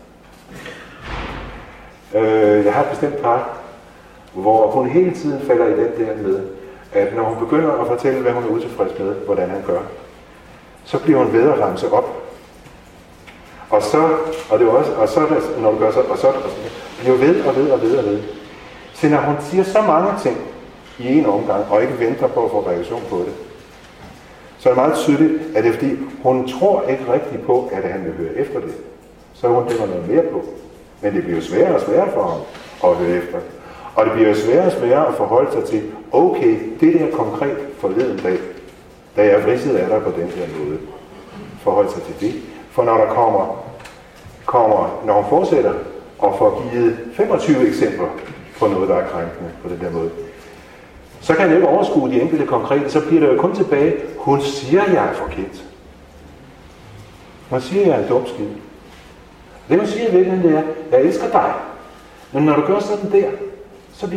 Jeg har et bestemt par, hvor hun hele tiden falder i den der med, at når hun begynder at fortælle, hvad hun er utilfreds med, hvordan han gør, så bliver hun ved at ramse op. Og så, og det er også, og så når du gør så, og så bliver ved. Så når hun siger så mange ting i en omgang, og ikke venter på at få reaktion på det, så er det meget tydeligt, at det er fordi, hun tror ikke rigtigt på, at han vil høre efter det. Så hun dæmmer noget mere på. Men det bliver jo sværere og sværere for ham at høre efter. Og det bliver jo sværere og sværere at forholde sig til, okay, det der konkret forleden dag, da jeg vridsede af dig på den der måde, forholde sig til det. For når der kommer, når hun fortsætter og får givet 25 eksempler på noget, der er krænkende på den der måde, så kan jeg ikke overskue de enkelte konkrete, så bliver det jo kun tilbage, hun siger, jeg er forkert. Hun siger, jeg er en dum skid. Det hun siger i virkeligheden, det er, jeg elsker dig. Men når du gør sådan der,